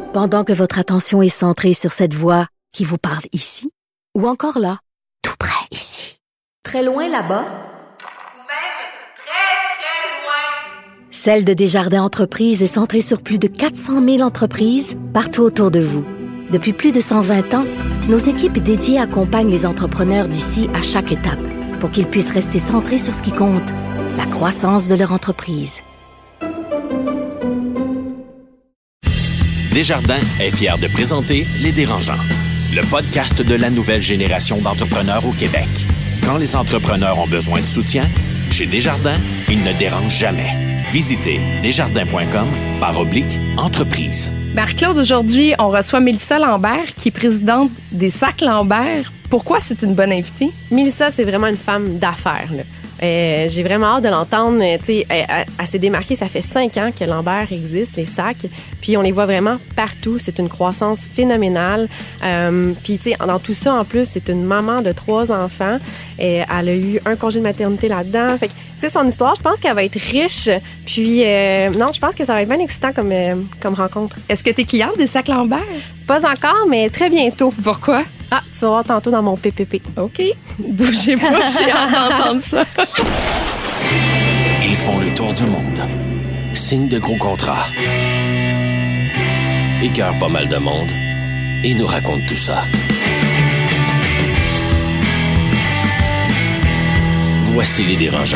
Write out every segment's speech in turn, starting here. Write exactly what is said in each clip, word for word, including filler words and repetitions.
Pendant que votre attention est centrée sur cette voix qui vous parle ici, ou encore là, tout près ici, très loin là-bas, ou même très, très loin. Celle de Desjardins Entreprises est centrée sur plus de quatre cent mille entreprises partout autour de vous. Depuis plus de cent vingt ans, nos équipes dédiées accompagnent les entrepreneurs d'ici à chaque étape pour qu'ils puissent rester centrés sur ce qui compte, la croissance de leur entreprise. Desjardins est fier de présenter Les Dérangeants, le podcast de la nouvelle génération d'entrepreneurs au Québec. Quand les entrepreneurs ont besoin de soutien, chez Desjardins, ils ne dérangent jamais. Visitez desjardins.com barre oblique entreprise. Marc-Claude, aujourd'hui, on reçoit Mélissa Lambert, qui est présidente des Sacs Lambert. Pourquoi c'est une bonne invitée? Mélissa, c'est vraiment une femme d'affaires, là. Euh, j'ai vraiment hâte de l'entendre. Tu sais, elle, elle, elle s'est démarquée. Ça fait cinq ans que Lambert existe, les sacs. Puis on les voit vraiment partout. C'est une croissance phénoménale. Euh, puis tu sais, dans tout ça, en plus, c'est une maman de trois enfants. Et elle a eu un congé de maternité là-dedans. Fait que, tu sais, son histoire, je pense qu'elle va être riche. Puis euh, non, je pense que ça va être bien excitant comme, euh, comme rencontre. Est-ce que tu es cliente des Sacs Lambert? Pas encore, mais très bientôt. Pourquoi? Ah, tu vas voir tantôt dans mon P P P. OK. Bougez pas, j'ai hâte d'entendre ça. Ils font le tour du monde. Signent de gros contrats. Écœurent pas mal de monde. Et nous racontent tout ça. Voici les dérangeants.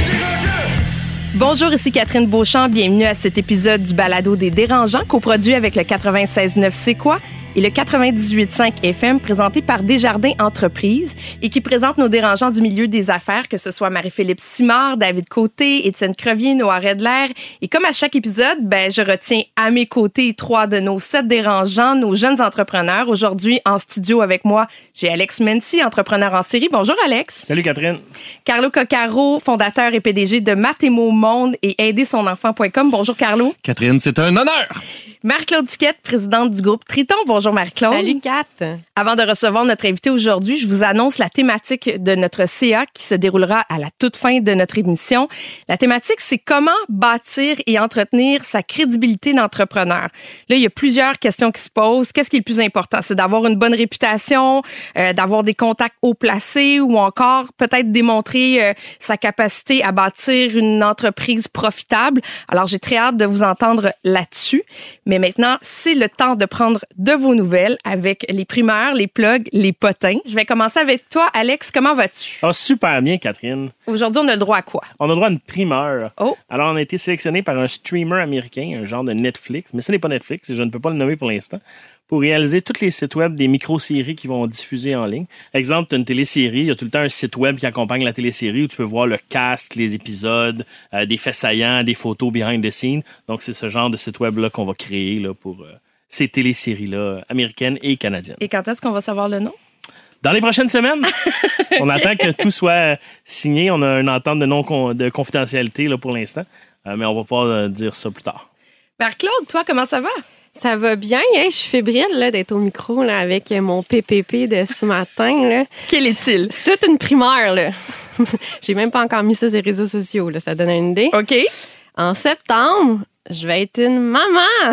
Bonjour, ici Catherine Beauchamp. Bienvenue à cet épisode du balado des Dérangeants, coproduit avec le quatre-vingt-seize neuf C'est quoi? Et le quatre-vingt-dix-huit cinq F M, présenté par Desjardins Entreprises et qui présente nos dérangeants du milieu des affaires, que ce soit Marie-Philippe Simard, David Côté, Étienne Crevier, Noah Redler. Et comme à chaque épisode, ben, je retiens à mes côtés trois de nos sept dérangeants, nos jeunes entrepreneurs. Aujourd'hui, en studio avec moi, j'ai Alex Mency, entrepreneur en série. Bonjour, Alex. Salut, Catherine. Carlo Coccaro, fondateur et P D G de Mathémo Monde et aider son enfant point com. Bonjour, Carlo. Catherine, c'est un honneur. Marc-Claude Duquette, présidente du groupe Triton. Bonjour, Marc-Claude. Salut, Kat. Avant de recevoir notre invité aujourd'hui, je vous annonce la thématique de notre C A qui se déroulera à la toute fin de notre émission. La thématique, c'est comment bâtir et entretenir sa crédibilité d'entrepreneur. Là, il y a plusieurs questions qui se posent. Qu'est-ce qui est le plus important? C'est d'avoir une bonne réputation, euh, d'avoir des contacts haut placés ou encore peut-être démontrer euh, sa capacité à bâtir une entreprise profitable. Alors, j'ai très hâte de vous entendre là-dessus. Mais maintenant, c'est le temps de prendre de vos nouvelles avec les primeurs, les plugs, les potins. Je vais commencer avec toi, Alex. Comment vas-tu? Oh, super bien, Catherine. Aujourd'hui, on a le droit à quoi? On a le droit à une primeur. Oh. Alors, on a été sélectionné par un streamer américain, un genre de Netflix, mais ce n'est pas Netflix, je ne peux pas le nommer pour l'instant, pour réaliser tous les sites web des micro-séries qui vont diffuser en ligne. Exemple, tu as une télésérie, il y a tout le temps un site web qui accompagne la télésérie où tu peux voir le cast, les épisodes, euh, des faits saillants, des photos behind the scenes. Donc, c'est ce genre de site web-là qu'on va créer là, pour euh, ces téléséries-là, américaines et canadiennes. Et quand est-ce qu'on va savoir le nom? Dans les prochaines semaines, on attend que tout soit signé. On a une entente de non de confidentialité là, pour l'instant, euh, mais on va pouvoir euh, dire ça plus tard. Marc-Claude, toi, comment ça va? Ça va bien, hein? Je suis fébrile là, d'être au micro là, avec mon P P P de ce matin. Là. Quel est-il? C'est toute une primeur. Là. J'ai même pas encore mis ça sur les réseaux sociaux. Là. Ça donne une idée. OK. En septembre, je vais être une maman.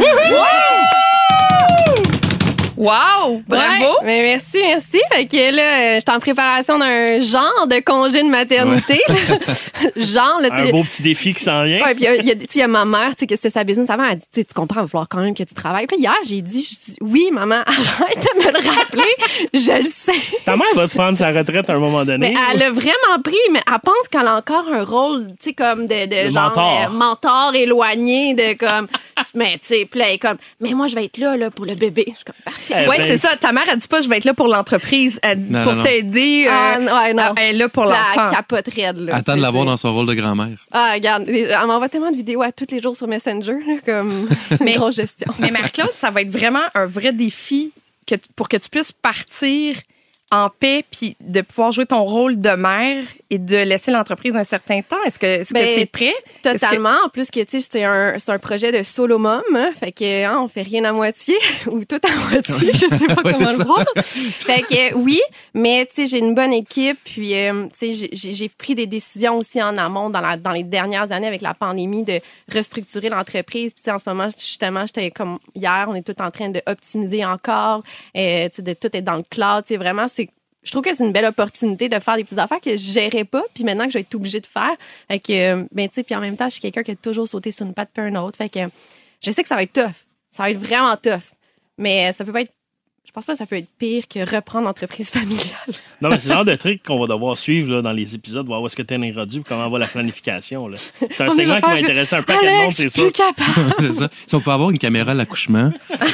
Wow! Bravo! Ouais, mais merci, merci. Fait que là, je suis en préparation d'un genre de congé de maternité. Ouais. genre, là, un beau petit défi qui s'en vient. Ouais, puis il y, y, y a ma mère, tu sais, que c'était sa business avant. Elle dit, tu comprends, il va falloir quand même que tu travailles. Puis hier, j'ai dit, je dis, oui, maman, arrête de me le rappeler. Je le sais. Ta mère va-tu prendre sa retraite à un moment donné? Mais elle a vraiment pris, mais elle pense qu'elle a encore un rôle, tu sais, comme de, de, de genre mentor. Euh, mentor éloigné, de comme, mais tu sais, puis là, elle est comme, mais moi, je vais être là, là, pour le bébé. Je suis comme, parfait. Oui, ben, c'est ça. Ta mère, elle dit pas, je vais être là pour l'entreprise. Elle dit, non, pour non, t'aider. Ah, euh, ouais, non. Elle est là pour l'enfant. La capote raide, là. Attends de la voir dans son rôle de grand-mère. Ah, regarde, elle m'envoie tellement de vidéos à tous les jours sur Messenger, là, comme c'est une grosse gestion. Mais Marc-Claude, ça va être vraiment un vrai défi que, pour que tu puisses partir en paix puis de pouvoir jouer ton rôle de mère et de laisser l'entreprise un certain temps? Est-ce que est-ce Ben, que c'est prêt? Totalement. Que... En plus que, tu sais, c'est un, c'est un projet de solo mom. Hein, fait que, hein, on fait rien à moitié ou tout à moitié. Je sais pas ouais, comment le voir. Fait que, oui, mais, tu sais, j'ai une bonne équipe. Puis, euh, tu sais, j'ai, j'ai pris des décisions aussi en amont dans, la, dans les dernières années avec la pandémie de restructurer l'entreprise. Puis, tu sais, en ce moment, justement, j'étais comme hier, on est tout en train de optimiser encore, euh, tu sais, de tout être dans le cloud. Tu sais, vraiment, c'est je trouve que c'est une belle opportunité de faire des petites affaires que je gérais pas, puis maintenant que je vais être obligée de faire. Fait que, ben, tu sais, puis en même temps, je suis quelqu'un qui a toujours sauté sur une patte puis un autre. Fait que je sais que ça va être tough. Ça va être vraiment tough. Mais ça peut pas être. Je pense pas que ça peut être pire que reprendre l'entreprise familiale. Non, mais c'est le genre de truc qu'on va devoir suivre là, dans les épisodes, voir où est-ce que tu es rendu et comment va la planification. Là. C'est un Oh, segment qui va je... intéresser un paquet de monde, c'est ça. Plus capable. C'est ça. Si on peut avoir une caméra à l'accouchement.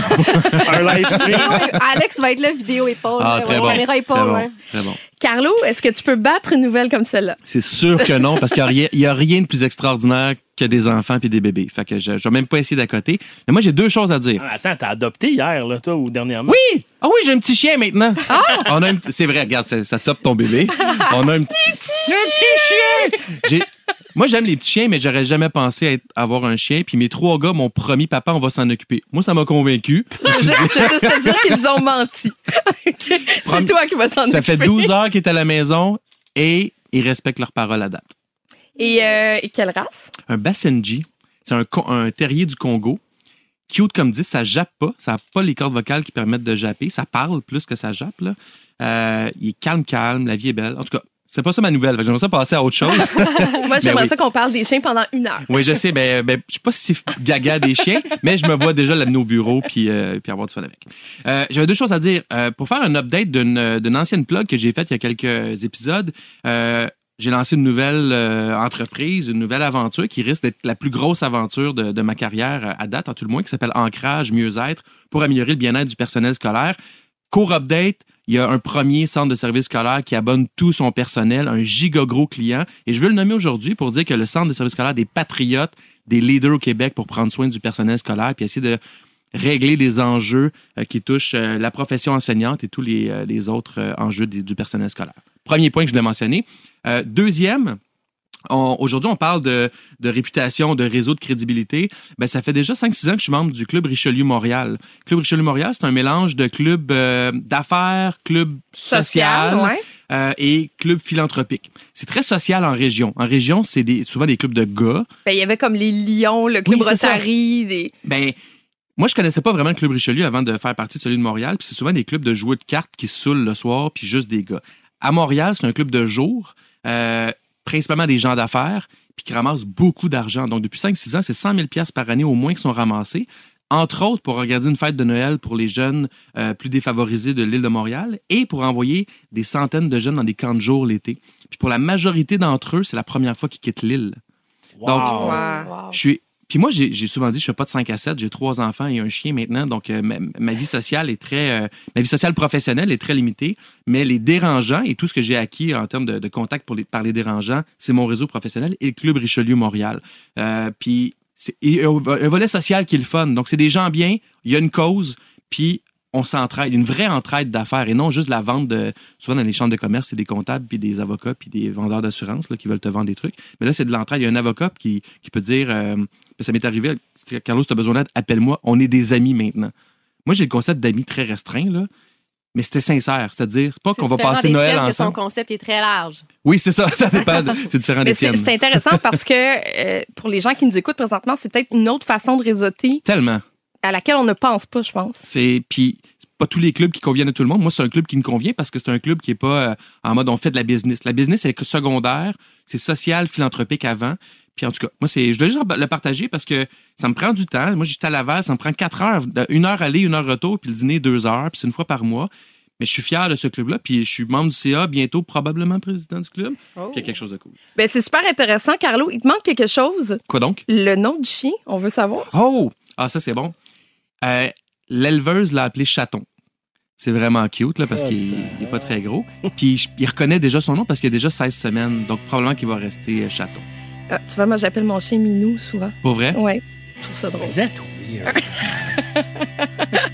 Un live stream. Alex va être là, vidéo épaule. Ah, très ouais, bon. Caméra épaule, Très bon. ouais. Très bon. Carlo, est-ce que tu peux battre une nouvelle comme celle-là? C'est sûr que non, parce qu'il n'y a, y a rien de plus extraordinaire que des enfants puis des bébés. Fait que je ne vais même pas essayer d'à côté. Mais moi, j'ai deux choses à dire. Ah, attends, t'as adopté hier, là, toi, ou dernièrement? Oui! Ah oui, j'ai un petit chien maintenant. Ah! On a un, c'est vrai, regarde, ça, ça top ton bébé. On a un petit, un petit chien! J'ai, moi, j'aime les petits chiens, mais j'aurais jamais pensé être, avoir un chien. Puis mes trois gars m'ont promis, papa, on va s'en occuper. Moi, ça m'a convaincu. Je, je vais juste te dire qu'ils ont menti. Okay. C'est Prom- toi qui vas s'en occuper. Ça fait douze heures qu'ils est à la maison et ils respectent leur parole à date. Et, euh, et quelle race? Un Basenji, c'est un, un terrier du Congo. Cute comme dit, ça jappe pas. Ça n'a pas les cordes vocales qui permettent de japper. Ça parle plus que ça jappe. Là. Euh, il est calme, calme. La vie est belle. En tout cas, c'est pas ça ma nouvelle. J'aimerais ça passer à autre chose. Moi, j'aimerais oui. ça qu'on parle des chiens pendant une heure. Oui, je sais. Ben, ben, je suis pas si gaga des chiens, mais je me vois déjà l'amener au bureau puis, euh, puis avoir du fun avec. Euh, j'avais deux choses à dire. Euh, pour faire un update d'une, d'une ancienne plug que j'ai faite il y a quelques épisodes, euh, j'ai lancé une nouvelle euh, entreprise, une nouvelle aventure qui risque d'être la plus grosse aventure de, de ma carrière à date, en tout le moins, qui s'appelle Ancrage Mieux-être pour améliorer le bien-être du personnel scolaire. Court update, il y a un premier centre de service scolaire qui abonne tout son personnel, un giga gros client. Et je veux le nommer aujourd'hui pour dire que le centre de service scolaire des patriotes, des leaders au Québec pour prendre soin du personnel scolaire puis essayer de régler les enjeux euh, qui touchent euh, la profession enseignante et tous les, euh, les autres euh, enjeux des, du personnel scolaire. Premier point que je voulais mentionner. Euh, deuxième, on, aujourd'hui, on parle de, de réputation, de réseau de crédibilité. Ben, ça fait déjà cinq six ans que je suis membre du Club Richelieu Montréal. Club Richelieu Montréal, c'est un mélange de club euh, d'affaires, club social, Social, ouais. euh, et club philanthropique. C'est très social en région. En région, c'est des, souvent des clubs de gars. Ben, il y avait comme les Lions, le Club Oui, c'est ça. Rotary. Des... Ben, moi, je connaissais pas vraiment le Club Richelieu avant de faire partie de celui de Montréal. Puis c'est souvent des clubs de joueurs de cartes qui se saoulent le soir, puis juste des gars. À Montréal, c'est un club de jour, euh, principalement des gens d'affaires, puis qui ramassent beaucoup d'argent. Donc, depuis cinq six ans, c'est cent mille dollars par année au moins qui sont ramassés. Entre autres, pour organiser une fête de Noël pour les jeunes euh, plus défavorisés de l'île de Montréal et pour envoyer des centaines de jeunes dans des camps de jour l'été. Puis pour la majorité d'entre eux, c'est la première fois qu'ils quittent l'île. Wow. Donc, Wow. je suis... Puis moi, j'ai, j'ai souvent dit, je fais pas de cinq à sept, j'ai trois enfants et un chien maintenant, donc euh, ma, ma vie sociale est très, euh, ma vie sociale professionnelle est très limitée, mais les dérangeants et tout ce que j'ai acquis en termes de, de contact pour les, par les dérangeants, c'est mon réseau professionnel et le Club Richelieu Montréal. Euh, puis c'est et un, un volet social qui est le fun, donc c'est des gens bien, il y a une cause, puis on s'entraide, une vraie entraide d'affaires et non juste la vente de, souvent dans les chambres de commerce, c'est des comptables puis des avocats puis des vendeurs d'assurance là, qui veulent te vendre des trucs. Mais là, c'est de l'entraide. Il y a un avocat qui, qui peut dire, euh, ça m'est arrivé, Carlos, tu as besoin d'aide, appelle-moi, on est des amis maintenant. Moi, j'ai le concept d'amis très restreint, là. Mais c'était sincère, c'est-à-dire pas qu'on va passer Noël ensemble. Que son concept est très large. Oui, c'est ça, ça dépend. De, c'est différent des Mais c'est, tiennes. c'est intéressant parce que euh, pour les gens qui nous écoutent présentement, c'est peut-être une autre façon de réseauter Tellement. à laquelle on ne pense pas, je pense. C'est puis c'est pas tous les clubs qui conviennent à tout le monde. Moi, c'est un club qui me convient parce que c'est un club qui est pas euh, en mode on fait de la business. La business c'est secondaire, c'est social, philanthropique avant. Puis en tout cas, moi c'est je voulais juste le partager parce que ça me prend du temps. Moi, j'étais à Laval, ça me prend quatre heures, une heure aller, une heure retour, puis le dîner deux heures, puis c'est une fois par mois. Mais je suis fier de ce club-là, puis je suis membre du C A, bientôt probablement président du club. Oh. Puis il y a quelque chose de cool. Ben, c'est super intéressant, Carlo. Il te manque quelque chose. Quoi donc? Le nom du chien, on veut savoir. Oh! Ah, ça, c'est bon. Euh, l'éleveuse l'a appelé Chaton. C'est vraiment cute, là, parce qu'il n'est pas très gros. Puis il reconnaît déjà son nom parce qu'il a déjà seize semaines. Donc, probablement qu'il va rester Chaton. Ah, tu vois, moi, j'appelle mon chien Minou souvent. Pour vrai? Ouais, je trouve ça drôle. Vous êtes weird.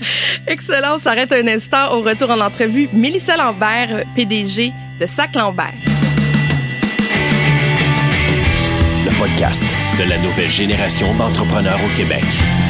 Excellent, on s'arrête un instant. Au retour en entrevue, Mélissa Lambert, P D G de Sac Lambert. Le podcast de la nouvelle génération d'entrepreneurs au Québec.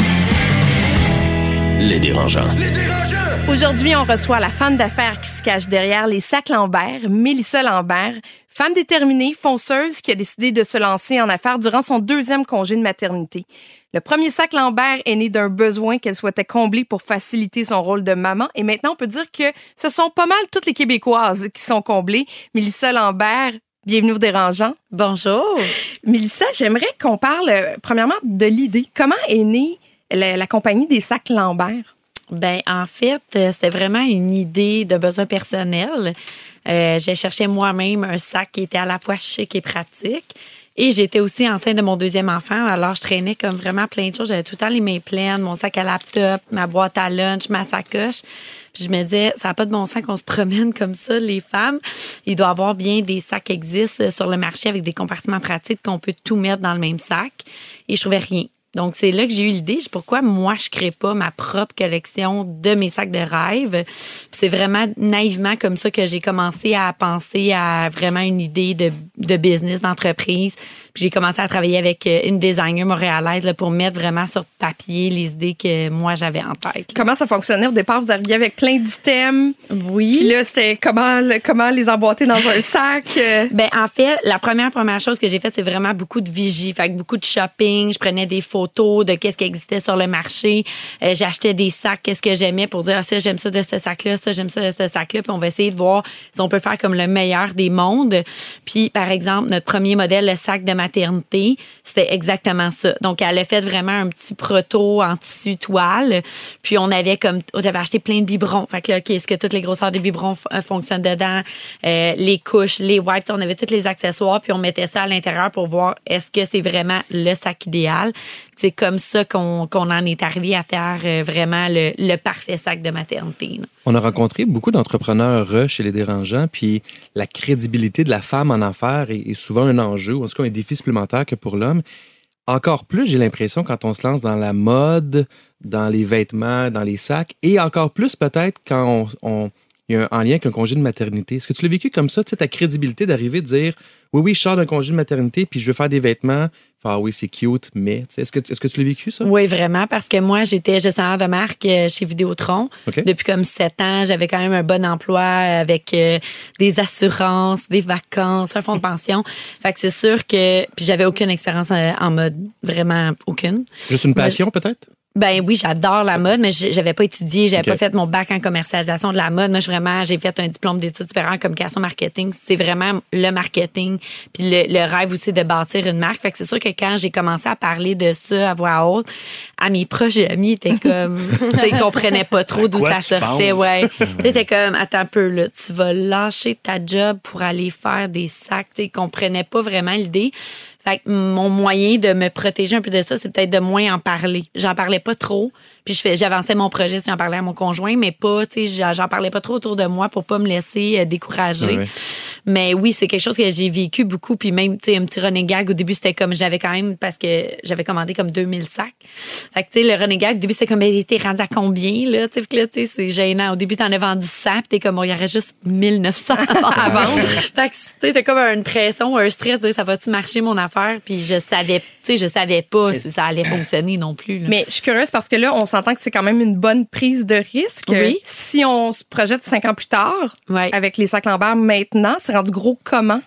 Les dérangeants. Les dérangeants! Aujourd'hui, on reçoit la femme d'affaires qui se cache derrière les Sacs Lambert, Mélissa Lambert, femme déterminée, fonceuse, qui a décidé de se lancer en affaires durant son deuxième congé de maternité. Le premier Sac Lambert est né d'un besoin qu'elle souhaitait combler pour faciliter son rôle de maman. Et maintenant, on peut dire que ce sont pas mal toutes les Québécoises qui sont comblées. Mélissa Lambert, bienvenue au Dérangeant. Bonjour. Mélissa, j'aimerais qu'on parle, euh, premièrement, de l'idée. Comment est née la, la compagnie des Sacs Lambert? Ben en fait, c'était vraiment une idée de besoin personnel. Euh, j'ai cherché moi-même un sac qui était à la fois chic et pratique. Et j'étais aussi enceinte de mon deuxième enfant. Alors, je traînais comme vraiment plein de choses. J'avais tout le temps les mains pleines, mon sac à laptop, ma boîte à lunch, ma sacoche. Puis je me disais, ça n'a pas de bon sens qu'on se promène comme ça, les femmes. Il doit y avoir bien des sacs qui existent sur le marché avec des compartiments pratiques qu'on peut tout mettre dans le même sac. Et je trouvais rien. Donc, c'est là que j'ai eu l'idée. Pourquoi moi, je crée pas ma propre collection de mes sacs de rêve? Puis c'est vraiment naïvement comme ça que j'ai commencé à penser à vraiment une idée de, de business, d'entreprise. Puis j'ai commencé à travailler avec une designer montréalaise là, pour mettre vraiment sur papier les idées que moi, j'avais en tête. Comment ça fonctionnait? Au départ, vous arriviez avec plein d'items. Oui. Puis là, c'était comment, comment les emboîter dans un sac? Ben en fait, la première première chose que j'ai faite, c'est vraiment beaucoup de vigie. Fait que beaucoup de shopping. Je prenais des photos de qu'est-ce qui existait sur le marché. Euh, j'achetais des sacs, qu'est-ce que j'aimais pour dire, ah, ça, j'aime ça de ce sac-là, ça, j'aime ça de ce sac-là. Puis on va essayer de voir si on peut faire comme le meilleur des mondes. Puis, par exemple, notre premier modèle, le sac de maternité, c'était exactement ça. Donc, elle a fait vraiment un petit proto en tissu toile. Puis, on avait comme, j'avais acheté plein de biberons. Fait que là, OK, est-ce que toutes les grosseurs des biberons f- fonctionnent dedans? Euh, les couches, les wipes, on avait tous les accessoires. Puis, on mettait ça à l'intérieur pour voir est-ce que c'est vraiment le sac idéal. C'est comme ça qu'on, qu'on en est arrivé à faire euh, vraiment le, le parfait sac de maternité. Là. On a rencontré beaucoup d'entrepreneurs chez Les Dérangeants, puis la crédibilité de la femme en affaires est, est souvent un enjeu, ou en tout cas un défi supplémentaire que pour l'homme. Encore plus, j'ai l'impression, quand on se lance dans la mode, dans les vêtements, dans les sacs, et encore plus peut-être quand on, on il y a un, en lien avec un congé de maternité. Est-ce que tu l'as vécu comme ça, tu sais, ta crédibilité d'arriver, de dire oui, oui, je sors d'un congé de maternité, puis je veux faire des vêtements. Ah oui, c'est cute, mais est-ce que, est-ce que tu l'as vécu, ça? Oui, vraiment, parce que moi, j'étais gestionnaire de marque chez Vidéotron. Okay. Depuis comme sept ans, j'avais quand même un bon emploi avec euh, des assurances, des vacances, un fonds de pension. Fait que c'est sûr que... Puis j'avais aucune expérience en mode, vraiment aucune. Juste une passion, moi, peut-être? Ben oui, j'adore la mode, mais j'avais pas étudié, j'avais okay. pas fait mon bac en commercialisation de la mode. Moi, je vraiment, j'ai fait un diplôme d'études supérieures en communication marketing. C'est vraiment le marketing, puis le, le rêve aussi de bâtir une marque. Fait que c'est sûr que quand j'ai commencé à parler de ça à voix haute, à mes proches et amis, étaient comme, tu sais, ils comprenaient pas trop d'où ça sortait, ouais. T'étais comme, attends un peu là, tu vas lâcher ta job pour aller faire des sacs. Tu sais, ils comprenaient pas vraiment l'idée. Fait que mon moyen de me protéger un peu de ça, c'est peut-être de moins en parler. J'en parlais pas trop. Puis je fais, j'avançais mon projet, j'en parlais à mon conjoint, mais pas, tu sais, j'en parlais pas trop autour de moi pour pas me laisser décourager. Ouais. Mais oui, c'est quelque chose que j'ai vécu beaucoup. Puis même, tu sais, un petit running gag, au début, c'était comme, j'avais quand même, parce que j'avais commandé comme deux mille sacs. Fait que, tu sais, le running gag, au début, c'était comme, ben, t'es rendu à combien, là? Tu sais, là, tu sais, c'est gênant. Au début, t'en as vendu cent, puis t'es comme, bon, il y aurait juste mille neuf cents à vendre. Fait que, tu sais, t'as comme une pression, un stress, ça va-tu marcher, mon affaire? Puis je savais, tu sais, je savais pas si ça allait fonctionner non plus, là. Mais je suis curieuse parce que là, on s'entend que c'est quand même une bonne prise de risque. Oui. Si on se projette cinq ans plus tard, ouais. avec les sacs Lambert maintenant, c'est rendu gros comment?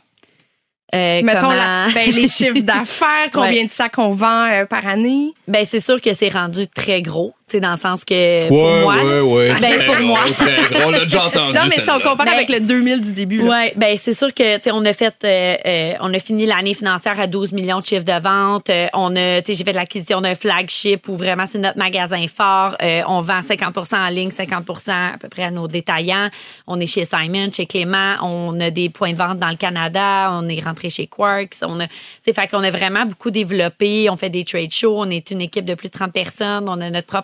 Euh, Mettons comment... la, ben, les chiffres d'affaires, combien ouais. de sacs on vend euh, par année? Ben c'est sûr que c'est rendu très gros, tu sais, dans le sens que pour ouais, moi, ouais, ouais, ben très pour gros, moi, très gros, on l'a déjà entendu. Non, mais si on compare ben, avec le deux mille du début, là. Ouais, ben c'est sûr que tu sais, on a fait, euh, euh, on a fini l'année financière à douze millions de chiffres de vente. Euh, on a, tu sais, j'ai fait de l'acquisition d'un flagship où vraiment c'est notre magasin fort. Euh, on vend cinquante pour cent en ligne, cinquante pour cent à peu près à nos détaillants. On est chez Simon, chez Clément. On a des points de vente dans le Canada. On est rentré chez Quarks. On a, tu sais, fait qu'on a vraiment beaucoup développé. On fait des trade shows. On est une équipe de plus de trente personnes. On a notre propre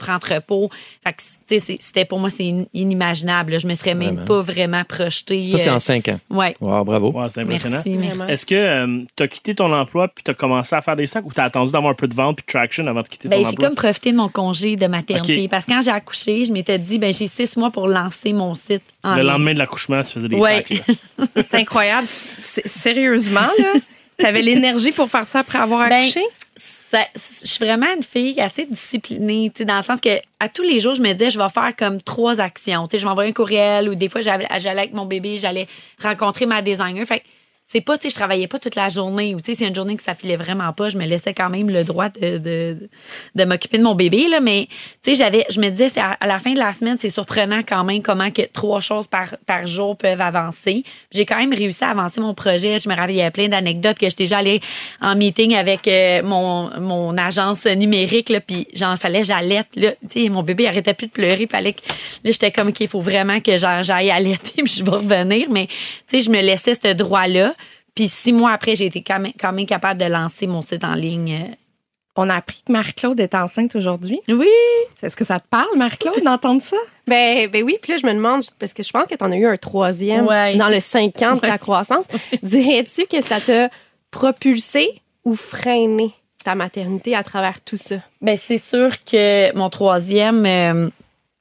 propre entrepôt. Fait que, tu sais, c'était pour moi, c'est inimaginable. Là. Je me serais même Vraiment. pas vraiment projetée. Ça, c'est euh, en cinq ans. Ouais. Wow, bravo. Ouais, c'est impressionnant. Merci, merci. Est-ce que tu as quitté ton emploi puis tu as commencé à faire des sacs ou tu as attendu d'avoir un peu de vente puis de traction avant de quitter Ben, ton j'ai emploi? comme profité de mon congé de maternité. OK. Parce que quand j'ai accouché, je m'étais dit, ben, j'ai six mois pour lancer mon site en Le ligne. lendemain de l'accouchement, tu faisais des Ouais. sacs. Là. C'est incroyable. C'est- Sérieusement, là, t'avais l'énergie pour faire ça après avoir Ben, accouché? ça- je suis vraiment une fille assez disciplinée, tu sais, dans le sens que à tous les jours, je me disais, je vais faire comme trois actions. Tu sais, je vais envoyer un courriel ou des fois, j'allais j'allais avec mon bébé, j'allais rencontrer ma designer. Fait que c'est pas, tu sais, je travaillais pas toute la journée ou, tu sais, c'est une journée que ça filait vraiment pas, je me laissais quand même le droit de, de, de m'occuper de mon bébé, là. Mais, tu sais, j'avais, je me disais, c'est à, à la fin de la semaine, c'est surprenant quand même comment que trois choses par, par jour peuvent avancer. J'ai quand même réussi à avancer mon projet. Je me rappelle, il y avait plein d'anecdotes que j'étais déjà allée en meeting avec euh, mon, mon agence numérique, là, puis j'en fallait, j'allaite, là. Tu sais, mon bébé il arrêtait plus de pleurer. Fallait que, là, j'étais comme, OK, il faut vraiment que j'aille j'aille allaiter puis je vais revenir. Mais, tu sais, je me laissais ce droit-là. Puis six mois après, j'ai été quand même, quand même capable de lancer mon site en ligne. On a appris que Marie-Claude est enceinte aujourd'hui. Oui! Est-ce que ça te parle, Marie-Claude, d'entendre ça? Ben, ben oui, puis là, je me demande, parce que je pense que tu en as eu un troisième Ouais. dans le cinq ans de ta Ouais. croissance. Dirais-tu que ça t'a propulsé ou freiné ta maternité à travers tout ça? Ben c'est sûr que mon troisième, euh,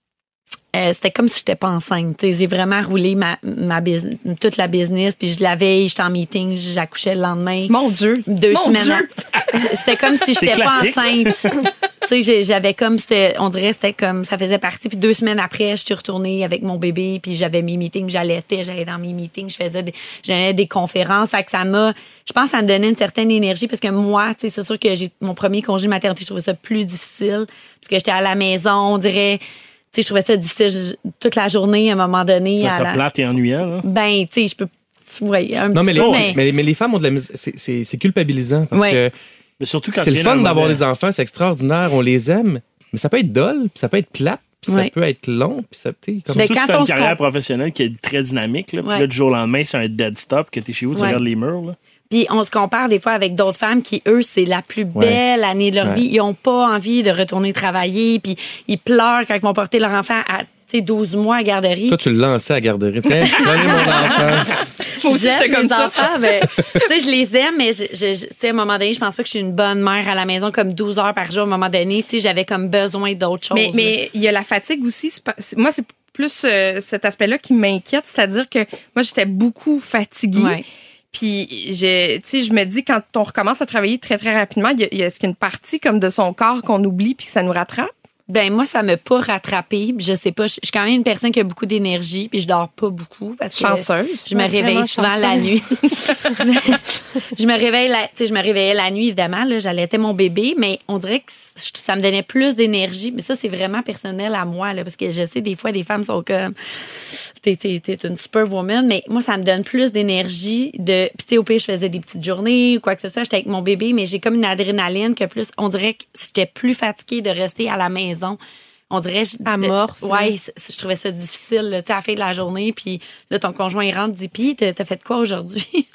euh, c'était comme si j'étais pas enceinte. T'sais, j'ai vraiment roulé ma, ma business, toute la business, puis je la veille, j'étais en meeting, j'accouchais le lendemain. Mon Dieu! Deux Mon semaines. Dieu! à- C'était comme si j'étais pas classique. enceinte. Tu sais, j'ai- j'avais comme, c'était, on dirait, c'était comme, ça faisait partie. Puis deux semaines après, je suis retournée avec mon bébé, puis j'avais mes meetings, j'allaitais, j'allais dans mes meetings, je faisais des, j'allais des conférences. Fait que ça m'a, je pense, que ça me donnait une certaine énergie parce que moi, tu sais, c'est sûr que j'ai mon premier congé de maternité, je trouvais ça plus difficile parce que j'étais à la maison, on dirait. Tu sais, je trouvais ça difficile je- toute la journée à un moment donné. Ça, à ça la- plate et ennuyant. Là. Ben, tu sais, je peux. Ouais, un Non, petit mais les, peu, mais, mais les femmes ont de la mus- c'est- C'est c'est culpabilisant parce Ouais. que Mais surtout quand c'est tu le viens fun d'un d'avoir modèle. des enfants, c'est extraordinaire, on les aime, mais ça peut être dole, puis ça peut être plate, puis Ouais. ça peut être long, puis ça peut être comme... Mais Surtout quand si t'as on une se carrière comp- professionnelle qui est très dynamique. Là, puis Ouais. là, du jour au lendemain, c'est un dead stop que t'es chez vous, tu Ouais. regardes les murs. Là. Puis on se compare des fois avec d'autres femmes qui, eux, c'est la plus belle année de leur Ouais. vie. Ils ont pas envie de retourner travailler, puis ils pleurent quand ils vont porter leur enfant à tu sais, douze mois à garderie. Toi, tu le lançais à la garderie. Tiens, prenez mon enfant. Moi aussi, J'aime j'étais comme mes ça. enfants, ben, tu sais, je les aime, mais je, je, je- tu sais, à un moment donné, je pense pas que je suis une bonne mère à la maison comme douze heures par jour. À un moment donné, tu sais, j'avais comme besoin d'autres choses. Mais mais il y a la fatigue aussi. C'est pas- c'est- Moi, c'est plus euh, cet aspect-là qui m'inquiète. C'est-à-dire que moi, j'étais beaucoup fatiguée. Ouais. Puis, je, tu sais, je me dis, quand on recommence à travailler très, très rapidement, il y a, il y a est-ce qu'il y a une partie comme de son corps qu'on oublie puis que ça nous rattrape? Ben moi, ça m'a pas rattrapé. Je sais pas, je je suis quand même une personne qui a beaucoup d'énergie, puis je dors pas beaucoup parce que Chanceuse. je me Ouais, réveille vraiment souvent chanceuse. la nuit. je, me, je me réveille la, tu sais, je me réveillais la nuit évidemment là, j'allaitais mon bébé, mais on dirait que c- ça me donnait plus d'énergie. Mais ça c'est vraiment personnel à moi là, parce que je sais des fois des femmes sont comme t'es t'es t'es une superwoman, mais moi ça me donne plus d'énergie de. Puis tu sais au pire je faisais des petites journées ou quoi que ce soit, j'étais avec mon bébé, mais j'ai comme une adrénaline que plus on dirait que j'étais plus fatiguée de rester à la maison. On dirait je- Amorphe, de- ouais, c'est- c'est- je trouvais ça difficile là, tu sais à la fin de la journée, puis là ton conjoint il rentre dit puis t'as t'as fait quoi aujourd'hui?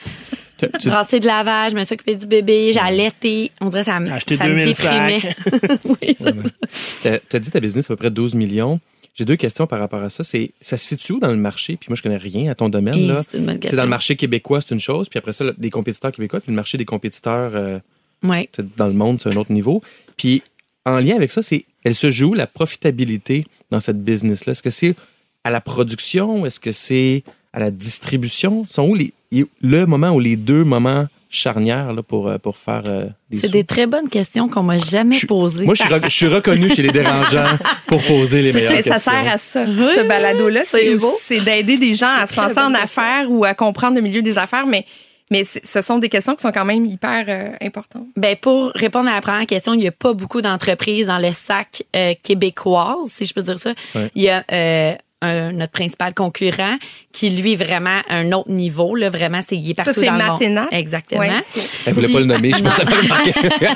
Tu- tu- Brasser de lavage, je me suis occupée du bébé, j'ai allaité. On dirait que ça me, Acheter ça me deux mille déprimait. sacs. oui, ça- T'as t'as dit ta business à peu près douze millions. J'ai deux questions par rapport à ça. C'est, ça se situe où dans le marché? Puis moi, je connais rien à ton domaine. Et là. c'est une bonne C'est question. dans le marché québécois, c'est une chose. Puis après ça, le- des compétiteurs québécois. Puis le marché des compétiteurs euh, Ouais. tu sais, dans le monde, c'est un autre niveau. Puis en lien avec ça, c'est elle se joue la profitabilité dans cette business-là. Est-ce que c'est à la production? Est-ce que c'est à la distribution? Sont où les, le moment où les deux moments charnières là, pour, euh, pour faire euh, des C'est sous? des très bonnes questions qu'on m'a jamais Je- posées. Moi, je suis, re- je suis reconnu chez les dérangeants pour poser les meilleures Mais ça questions. sert à ça. Ce balado-là, c'est c'est beau. c'est d'aider des gens à se lancer en affaires ou à comprendre le milieu des affaires, mais, mais c'est- ce sont des questions qui sont quand même hyper euh, importantes. Ben pour répondre à la première question, il n'y a pas beaucoup d'entreprises dans le sac euh, québécoise, si je peux dire ça. Ouais. Il y a euh, un- notre principal concurrent qui, lui, est vraiment à un autre niveau. Là, vraiment, c'est, il est partout c'est dans le Matt monde. et Nat? Exactement. Ouais. Elle voulait pas le nommer, je pense que t'as pas remarqué.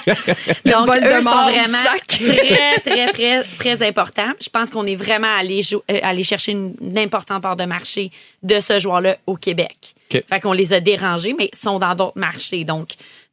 Le Donc, vol eux de sont mort du vraiment sac. très, très, très, très importants. Je pense qu'on est vraiment allé, jou- euh, allé chercher une, une importante part de marché de ce joueur-là au Québec. OK. Fait qu'on les a dérangés, mais ils sont dans d'autres marchés. Donc,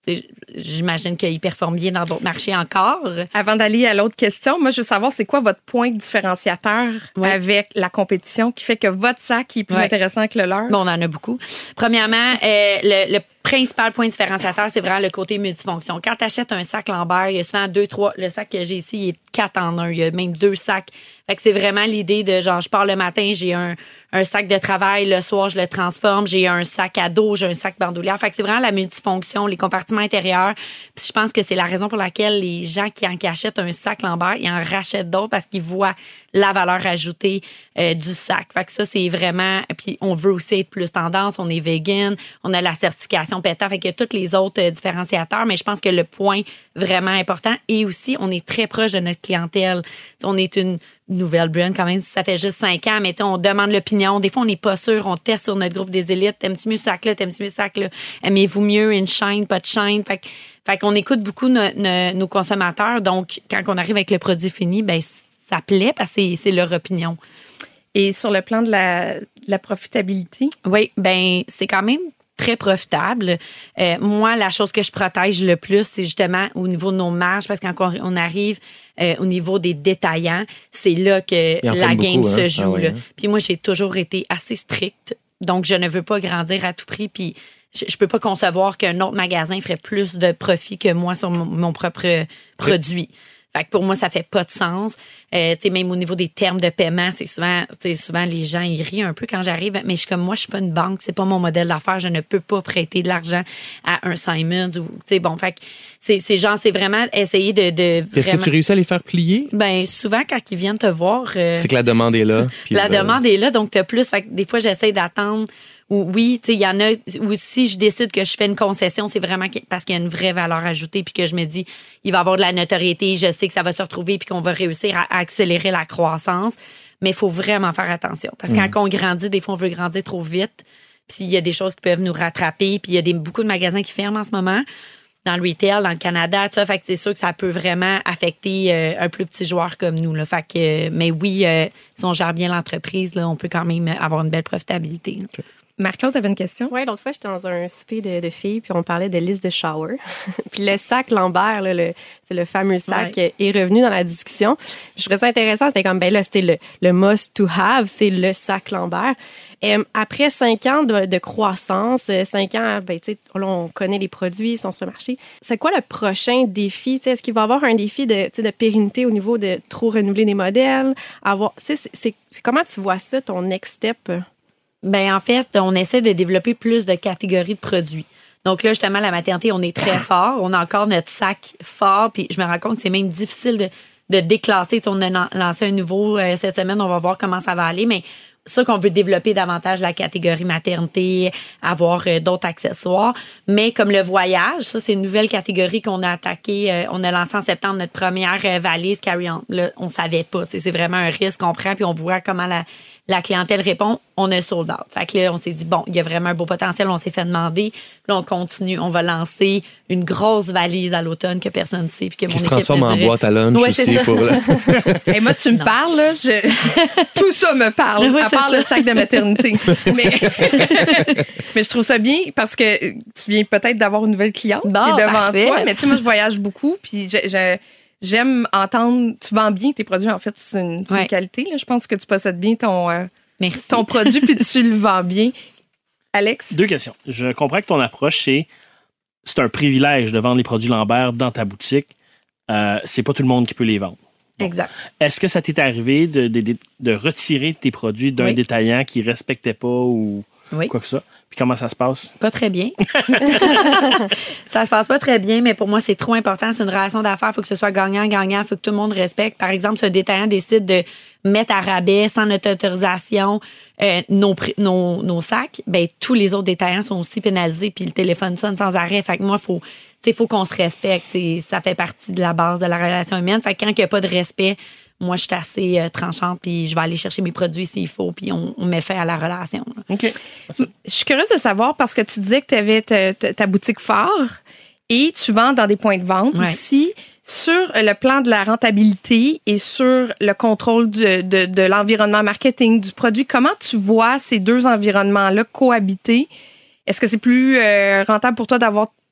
j'imagine qu'ils performent bien dans d'autres marchés encore. Avant d'aller à l'autre question, moi, je veux savoir, c'est quoi votre point différenciateur ouais. avec la compétition qui fait que votre sac est plus ouais. intéressant que le leur? Bon, on en a beaucoup. Premièrement, euh, le, le principal point différenciateur, c'est vraiment le côté multifonction. Quand tu achètes un sac Lambert, il y a souvent deux, trois. Le sac que j'ai ici, il est quatre en un. Il y a même deux sacs. Fait que c'est vraiment l'idée de genre, je pars le matin, j'ai un, un sac de travail. Le soir, je le transforme. J'ai un sac à dos, j'ai un sac bandoulière. Fait que c'est vraiment la multifonction, les compartiments intérieurs. Puis je pense que c'est la raison pour laquelle les gens qui, en, qui achètent un sac Lambert, ils en rachètent d'autres parce qu'ils voient la valeur ajoutée euh, du sac. Fait que ça, c'est vraiment... Puis on veut aussi être plus tendance. On est vegan. On a la certification PETA. Fait qu'il y a tous les autres euh, différenciateurs. Mais je pense que le point vraiment important, et aussi, on est très proche de notre clientèle. T'sais, on est une nouvelle brand quand même, ça fait juste cinq ans, mais on demande l'opinion. Des fois, on n'est pas sûr. On teste sur notre groupe des élites. T'aimes-tu mieux ce sac-là? T'aimes-tu mieux ce sac-là? Aimez-vous mieux une chaîne, pas de chaîne? Fait, fait qu'on écoute beaucoup no, no, nos consommateurs. Donc, quand on arrive avec le produit fini, ben ça plaît parce que c'est, c'est leur opinion. Et sur le plan de la, de la profitabilité? Oui, ben c'est quand même très profitable. Euh, moi, la chose que je protège le plus, c'est justement au niveau de nos marges, parce que quand on arrive euh, au niveau des détaillants, c'est là que la game beaucoup, se hein? joue. Ah ouais, là. Hein? Puis moi, j'ai toujours été assez stricte, donc je ne veux pas grandir à tout prix, puis je, je peux pas concevoir qu'un autre magasin ferait plus de profit que moi sur mon, mon propre produit. Fait que pour moi, ça fait pas de sens. Euh, tu sais, même au niveau des termes de paiement, c'est souvent, tu sais, souvent les gens ils rient un peu quand j'arrive. Mais je suis comme moi, je suis pas une banque, c'est pas mon modèle d'affaires. Je ne peux pas prêter de l'argent à un Simons ou, tu sais, bon, fait que c'est, c'est genre, c'est vraiment essayer de, de vraiment... Est-ce que tu réussis à les faire plier? Ben souvent quand ils viennent te voir, euh, c'est que la demande est là. Puis la là... demande est là, donc t'as plus. Fait que des fois, j'essaie d'attendre. Ou oui, tu sais, il y en a, ou si je décide que je fais une concession, c'est vraiment parce qu'il y a une vraie valeur ajoutée, puis que je me dis, il va y avoir de la notoriété, je sais que ça va se retrouver, puis qu'on va réussir à, à accélérer la croissance. Mais il faut vraiment faire attention. Parce que mmh. quand on grandit, des fois, on veut grandir trop vite, puis il y a des choses qui peuvent nous rattraper, puis il y a des, beaucoup de magasins qui ferment en ce moment, dans le retail, dans le Canada, tout ça. Fait que c'est sûr que ça peut vraiment affecter euh, un plus petit joueur comme nous, là. Fait que, euh, mais oui, euh, si on gère bien l'entreprise, là, on peut quand même avoir une belle profitabilité. Okay. Marc-Claude, tu avais une question? Oui, l'autre fois, j'étais dans un souper de, de filles, puis on parlait de liste de shower. Puis le sac Lambert, là, le, c'est le fameux sac, ouais. est revenu dans la discussion. Je trouvais ça intéressant. C'était comme, ben là, c'était le, le must to have, c'est le sac Lambert. Et après cinq ans de, de croissance, cinq ans, ben, tu sais, là, on connaît les produits, ils sont sur le marché. C'est quoi le prochain défi? T'sais, est-ce qu'il va y avoir un défi de, de pérennité au niveau de trop renouveler des modèles? Avoir, c'est, c'est, c'est, comment tu vois ça, ton next step? Ben en fait, on essaie de développer plus de catégories de produits. Donc là, justement, la maternité, on est très fort. On a encore notre sac fort. Puis je me rends compte que c'est même difficile de, de déclasser. On a lancé un nouveau euh, cette semaine. On va voir comment ça va aller. Mais c'est sûr qu'on veut développer davantage la catégorie maternité, avoir euh, d'autres accessoires. Mais comme le voyage, ça, c'est une nouvelle catégorie qu'on a attaquée. Euh, on a lancé en septembre notre première euh, valise carry-on. Là, on savait pas. C'est vraiment un risque qu'on prend. Puis on voit comment la... La clientèle répond, on a sold out. Fait que là, on s'est dit, bon, il y a vraiment un beau potentiel, on s'est fait demander. Là, on continue, on va lancer une grosse valise à l'automne que personne ne sait. Puis que qui mon se équipe transforme en boîte à lunch ouais, aussi. Pour le... Et moi, tu me non. parles, là, je... tout ça me parle, oui, à part ça. Le sac de maternité. mais... mais je trouve ça bien parce que tu viens peut-être d'avoir une nouvelle cliente bon, qui est devant parfait. Toi. Mais tu sais, moi, je voyage beaucoup, puis je... je... J'aime entendre... Tu vends bien tes produits, en fait, c'est une, c'est ouais. une qualité. Là. Je pense que tu possèdes bien ton, euh, ton produit puis tu le vends bien. Alex? Deux questions. Je comprends que ton approche, c'est c'est un privilège de vendre les produits Lambert dans ta boutique. Euh, c'est pas tout le monde qui peut les vendre. Bon. Exact. Est-ce que ça t'est arrivé de, de, de, de retirer tes produits d'un oui. détaillant qui ne respectait pas ou oui. quoi que ça? Puis comment ça se passe? Pas très bien. Ça se passe pas très bien, mais pour moi, c'est trop important. C'est une relation d'affaires. Il faut que ce soit gagnant-gagnant. Il faut que tout le monde respecte. Par exemple, si un détaillant décide de mettre à rabais sans notre autorisation euh, nos, nos, nos sacs, ben tous les autres détaillants sont aussi pénalisés puis le téléphone sonne sans arrêt. Fait que moi, il faut, faut qu'on se respecte. T'sais, ça fait partie de la base de la relation humaine. Fait que quand il n'y a pas de respect, moi, je suis assez euh, tranchante, puis je vais aller chercher mes produits s'il faut, puis on, on met fin à la relation. Là. OK. Je suis curieuse de savoir, parce que tu disais que tu avais ta, ta, ta boutique phare et tu vends dans des points de vente ouais. aussi. Sur le plan de la rentabilité et sur le contrôle de, de, de l'environnement marketing du produit, comment tu vois ces deux environnements-là cohabiter? Est-ce que c'est plus euh, rentable pour toi d'avoir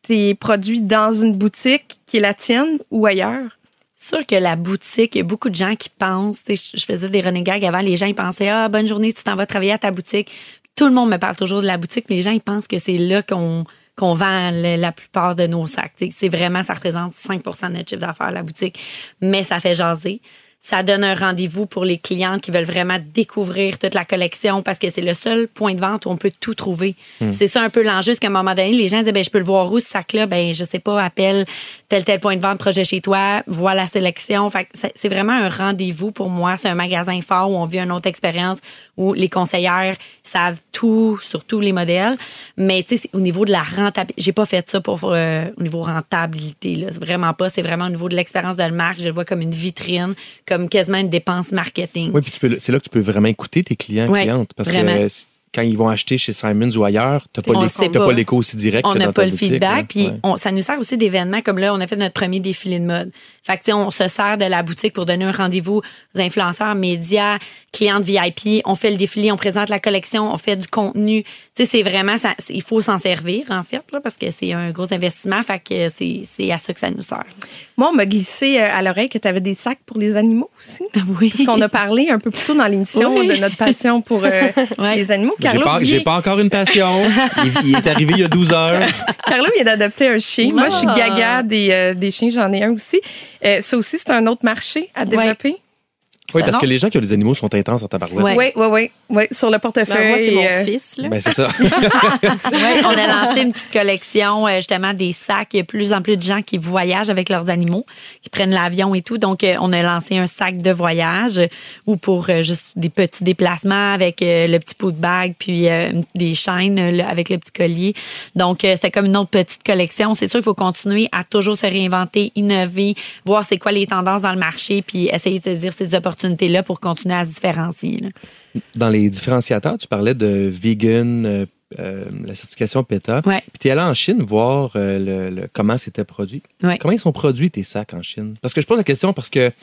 tes produits dans une boutique qui est la tienne ou ailleurs? C'est sûr que la boutique, il y a beaucoup de gens qui pensent, je faisais des running gags avant, les gens ils pensaient « Ah, bonne journée, tu t'en vas travailler à ta boutique ». Tout le monde me parle toujours de la boutique, mais les gens ils pensent que c'est là qu'on, qu'on vend le, la plupart de nos sacs. T'sais, c'est vraiment, ça représente cinq pour cent de notre chiffre d'affaires, la boutique, mais ça fait jaser. Ça donne un rendez-vous pour les clientes qui veulent vraiment découvrir toute la collection parce que c'est le seul point de vente où on peut tout trouver. Mm. C'est ça un peu l'enjeu, c'est qu'à un moment donné, les gens disaient, ben, je peux le voir où ce sac-là? Ben, je sais pas, appelle tel, tel point de vente proche de chez toi, vois la sélection. Fait que c'est vraiment un rendez-vous pour moi. C'est un magasin fort où on vit une autre expérience où les conseillères savent tout sur tous les modèles. Mais, tu sais, au niveau de la rentabilité, j'ai pas fait ça pour, euh, au niveau rentabilité, là. C'est vraiment pas. C'est vraiment au niveau de l'expérience de la marque. Je le vois comme une vitrine, comme quasiment une dépense marketing. Oui, puis tu peux, c'est là que tu peux vraiment écouter tes clients, ouais, clientes. Parce vraiment. que quand ils vont acheter chez Simons ou ailleurs, tu n'as pas, pas. pas l'écho aussi direct on que dans n'a ta pas boutique. le feedback. Puis ouais. on, ça nous sert aussi d'événements comme là, on a fait notre premier défilé de mode. Fait que, on se sert de la boutique pour donner un rendez-vous aux influenceurs, médias, clientes V I P. On fait le défilé, on présente la collection, on fait du contenu. Tu sais, c'est vraiment, ça, il faut s'en servir, en fait, là, parce que c'est un gros investissement. Fait que c'est, c'est à ça que ça nous sert. Moi, on m'a glissé à l'oreille que tu avais des sacs pour les animaux aussi. Oui. Parce qu'on a parlé un peu plus tôt dans l'émission oui. de notre passion pour euh, ouais. les animaux. Carlo, j'ai, pas, vient... j'ai pas encore une passion. il, il est arrivé il y a douze heures. Carlo vient d'adopter un chien. Ah. Moi, je suis gaga des, euh, des chiens. J'en ai un aussi. Euh, ça aussi, c'est un autre marché à développer. Ouais. Oui, parce que les gens qui ont des animaux sont intenses en tabarouette. Oui, oui, oui. Oui, sur le portefeuille. Ben, moi, c'est mon euh... fils. Là. Ben, c'est ça. Ouais, on a lancé une petite collection, justement, des sacs. Il y a de plus en plus de gens qui voyagent avec leurs animaux, qui prennent l'avion et tout. Donc, on a lancé un sac de voyage ou pour euh, juste des petits déplacements avec euh, le petit pot de bague puis euh, des chaînes euh, avec le petit collier. Donc, euh, c'est comme une autre petite collection. C'est sûr qu'il faut continuer à toujours se réinventer, innover, voir c'est quoi les tendances dans le marché puis essayer de saisir ces opportunités-là pour continuer à se différencier. Là. Dans les différenciateurs, tu parlais de vegan, euh, euh, la certification PETA. Ouais. Puis tu es allé en Chine voir euh, le, le, comment c'était produit. Ouais. Comment ils sont produits, tes sacs, en Chine? Parce que je pose la question parce que...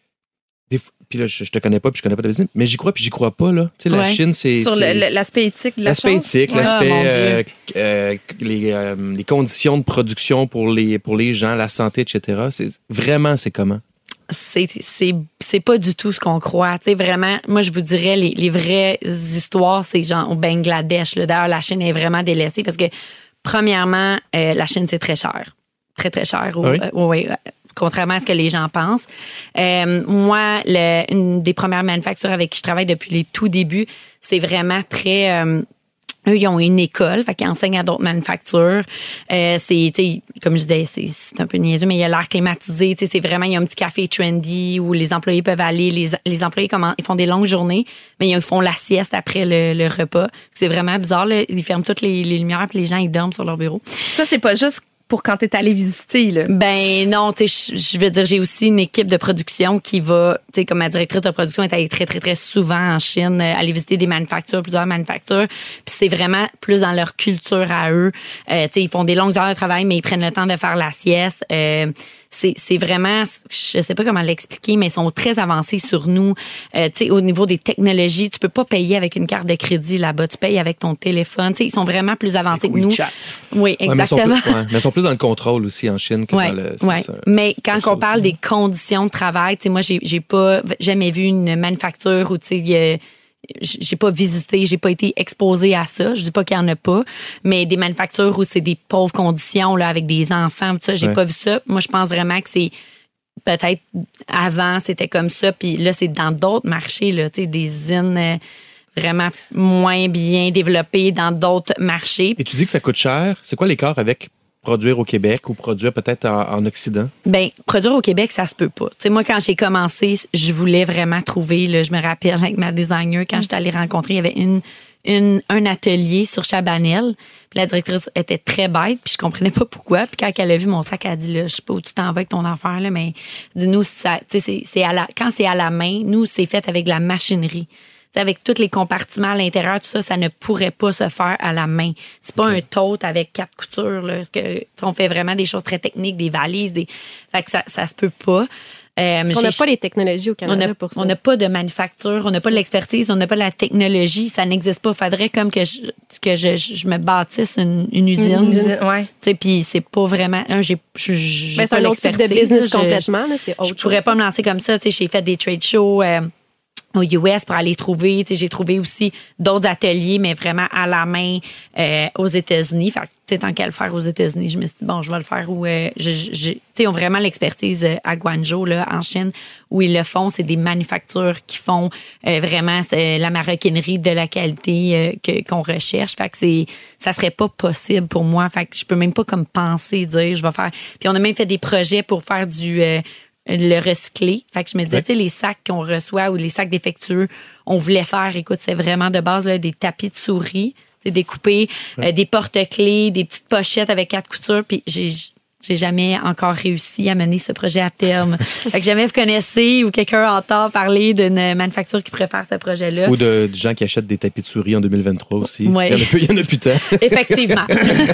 Puis là, je, je te connais pas, puis je connais pas ta business, mais j'y crois, puis j'y crois pas, là. Tu sais, la ouais. Chine, c'est... Sur c'est, le, l'aspect éthique de la l'aspect chose. éthique, l'aspect... Ah, euh, euh, les, euh, les conditions de production pour les, pour les gens, la santé, et cetera. C'est, vraiment, c'est comment? C'est, c'est, c'est pas du tout ce qu'on croit. Tu sais, vraiment, moi, je vous dirais, les, les vraies histoires, c'est genre au Bangladesh. Là. D'ailleurs, la Chine est vraiment délaissée parce que, premièrement, euh, la Chine, c'est très cher. Très, très cher. Oui. Euh, oui, oui. Contrairement à ce que les gens pensent. Euh, moi, le, une des premières manufactures avec qui je travaille depuis les tout débuts, c'est vraiment très... Euh, eux, ils ont une école, fait qu'ils enseignent à d'autres manufactures. Euh, c'est, tu sais, comme je disais, c'est, c'est un peu niaiseux, mais il y a l'air climatisé. Tu sais, c'est vraiment, il y a un petit café trendy où les employés peuvent aller. Les, les employés, comment, ils font des longues journées, mais ils font la sieste après le, le repas. C'est vraiment bizarre, là. Ils ferment toutes les, les lumières puis les gens, ils dorment sur leur bureau. Ça, c'est pas juste pour quand t'es allé visiter, là. Ben non, tu sais, je veux dire, j'ai aussi une équipe de production qui va, tu sais, comme ma directrice de production est allée très, très, très souvent en Chine, euh, aller visiter des manufactures, plusieurs manufactures, puis c'est vraiment plus dans leur culture à eux. Euh, tu sais, ils font des longues heures de travail, mais ils prennent le temps de faire la sieste. Euh, c'est, c'est vraiment, je sais pas comment l'expliquer, mais ils sont très avancés sur nous. Euh, tu sais, au niveau des technologies, tu peux pas payer avec une carte de crédit là-bas, tu payes avec ton téléphone. Tu sais, ils sont vraiment plus avancés que nous. WeChat. Oui, exactement. Ouais, mais, ils plus, ouais, mais ils sont plus dans le contrôle aussi en Chine que ouais, dans le... ouais. Ça, mais quand on ça parle aussi. des conditions de travail, tu sais, moi, j'ai, j'ai pas jamais vu une manufacture où, tu sais, j'ai pas visité, j'ai pas été exposée à ça. Je dis pas qu'il y en a pas, mais des manufactures où c'est des pauvres conditions, là, avec des enfants, tout ça, j'ai ouais. pas vu ça. Moi, je pense vraiment que c'est peut-être avant, c'était comme ça, puis là, c'est dans d'autres marchés, là, tu sais, des usines euh, vraiment moins bien développées dans d'autres marchés. Et tu dis que ça coûte cher. C'est quoi l'écart avec produire au Québec ou produire peut-être en, en Occident? Ben, produire au Québec, ça se peut pas. Tu sais, moi, quand j'ai commencé, je voulais vraiment trouver, là, je me rappelle avec ma designer, quand j'étais allée rencontrer, il y avait une, une, un atelier sur Chabanel. Puis la directrice était très bête, puis je comprenais pas pourquoi. Puis quand elle a vu mon sac, elle a dit, là, je sais pas où tu t'en vas avec ton affaire, là, mais dis-nous, ça, tu sais, c'est, c'est à la, quand c'est à la main, nous, c'est fait avec de la machinerie. T'sais, avec tous les compartiments à l'intérieur, tout ça, ça ne pourrait pas se faire à la main. C'est pas okay. un tote avec quatre coutures. Là, que, on fait vraiment des choses très techniques, des valises. Des... Fait que ça, ça se peut pas. Euh, on n'a pas les technologies au Canada on a, pour ça. On n'a pas de manufacture, on n'a pas de l'expertise, on n'a pas de la technologie. Ça n'existe pas. Il faudrait comme que je, que je, je me bâtisse une, une usine. Une usine, ouais. Puis c'est pas vraiment... Un, j'ai, j'ai ben, pas c'est un autre type de business là, complètement. Là, c'est autre je pourrais chose. pas me lancer comme ça. J'ai fait des trade shows... Euh, au U S pour aller trouver. J'ai trouvé aussi d'autres ateliers, mais vraiment à la main euh, aux États-Unis. Fait que, tant qu'à le faire aux États-Unis, je me suis dit, bon, je vais le faire où... Euh, ils ont vraiment l'expertise euh, à Guangzhou, là, en Chine, où ils le font. C'est des manufactures qui font euh, vraiment euh, la maroquinerie de la qualité euh, que, qu'on recherche. Fait que c'est, ça serait pas possible pour moi. Fait que je peux même pas comme penser, dire, je vais faire... Puis on a même fait des projets pour faire du... Euh, le recycler. Fait que je me disais, ouais. tu sais, les sacs qu'on reçoit ou les sacs défectueux, on voulait faire, écoute, c'est vraiment de base, là, des tapis de souris, c'est découpé, ouais. euh, des porte-clés, des petites pochettes avec quatre coutures, puis j'ai, j'ai jamais encore réussi à mener ce projet à terme. Fait que jamais vous connaissez ou quelqu'un entend parler d'une manufacture qui préfère ce projet-là. Ou de, de gens qui achètent des tapis de souris en deux mille vingt-trois aussi. Ouais. Il y en a plus, il y en a plus tant. Effectivement.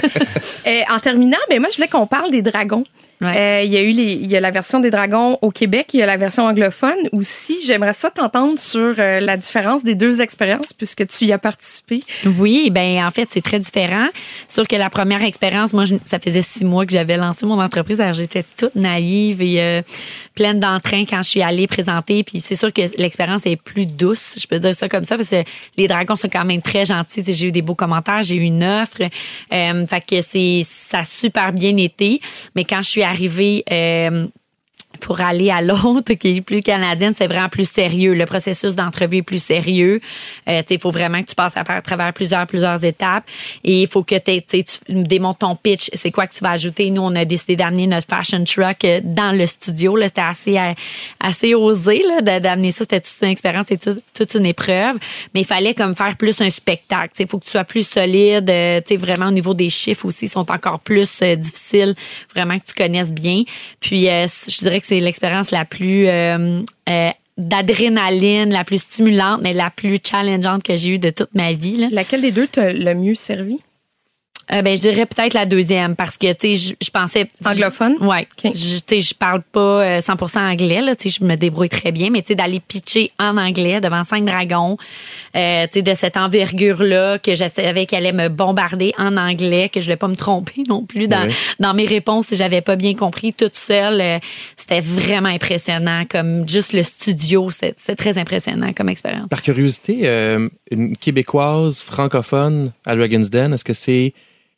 Et en terminant, ben moi, je voulais qu'on parle des dragons. Ouais. Euh, il y a eu les, il y a la version des dragons au Québec, il y a la version anglophone aussi. J'aimerais ça t'entendre sur euh, la différence des deux expériences puisque tu y as participé. Oui, ben en fait c'est très différent. Sûr que la première expérience, moi je, ça faisait six mois que j'avais lancé mon entreprise, alors j'étais toute naïve et euh, pleine d'entrain quand je suis allée présenter. Puis c'est sûr que l'expérience est plus douce, je peux dire ça comme ça, parce que les dragons sont quand même très gentils. J'ai eu des beaux commentaires, j'ai eu une offre, euh, fait que c'est ça a super bien été. Mais quand je suis arrivée euh, pour aller à l'autre, qui est plus canadienne, c'est vraiment plus sérieux. Le processus d'entrevue est plus sérieux. Euh, il faut vraiment que tu passes à, à travers plusieurs, plusieurs étapes. Et il faut que tu démontes ton pitch. C'est quoi que tu vas ajouter? Nous, on a décidé d'amener notre fashion truck dans le studio. Là, c'était assez, assez osé là, d'amener ça. C'était toute une expérience et toute, toute une épreuve. Mais il fallait comme faire plus un spectacle. Il faut que tu sois plus solide. Euh, vraiment, au niveau des chiffres aussi, sont encore plus euh, difficiles. Vraiment que tu connaisses bien. Puis, euh, je dirais que c'est l'expérience la plus euh, euh, d'adrénaline, la plus stimulante, mais la plus challengeante que j'ai eue de toute ma vie. Là. Laquelle des deux t'a le mieux servi? Euh, ben, je dirais peut-être la deuxième parce que, tu sais, je, je pensais... Anglophone? Je, ouais. Okay. Je, tu sais, je parle pas euh, cent pour cent anglais, là, tu sais, je me débrouille très bien, mais tu sais, d'aller pitcher en anglais devant cinq dragons, euh, tu sais, de cette envergure-là, que je savais qu'elle allait me bombarder en anglais, que je voulais pas me tromper non plus dans, oui. dans mes réponses si j'avais pas bien compris toute seule. Euh, c'était vraiment impressionnant, comme juste le studio, c'était, c'était très impressionnant comme expérience. Par curiosité, euh, une Québécoise francophone à Dragon's Den, est-ce que c'est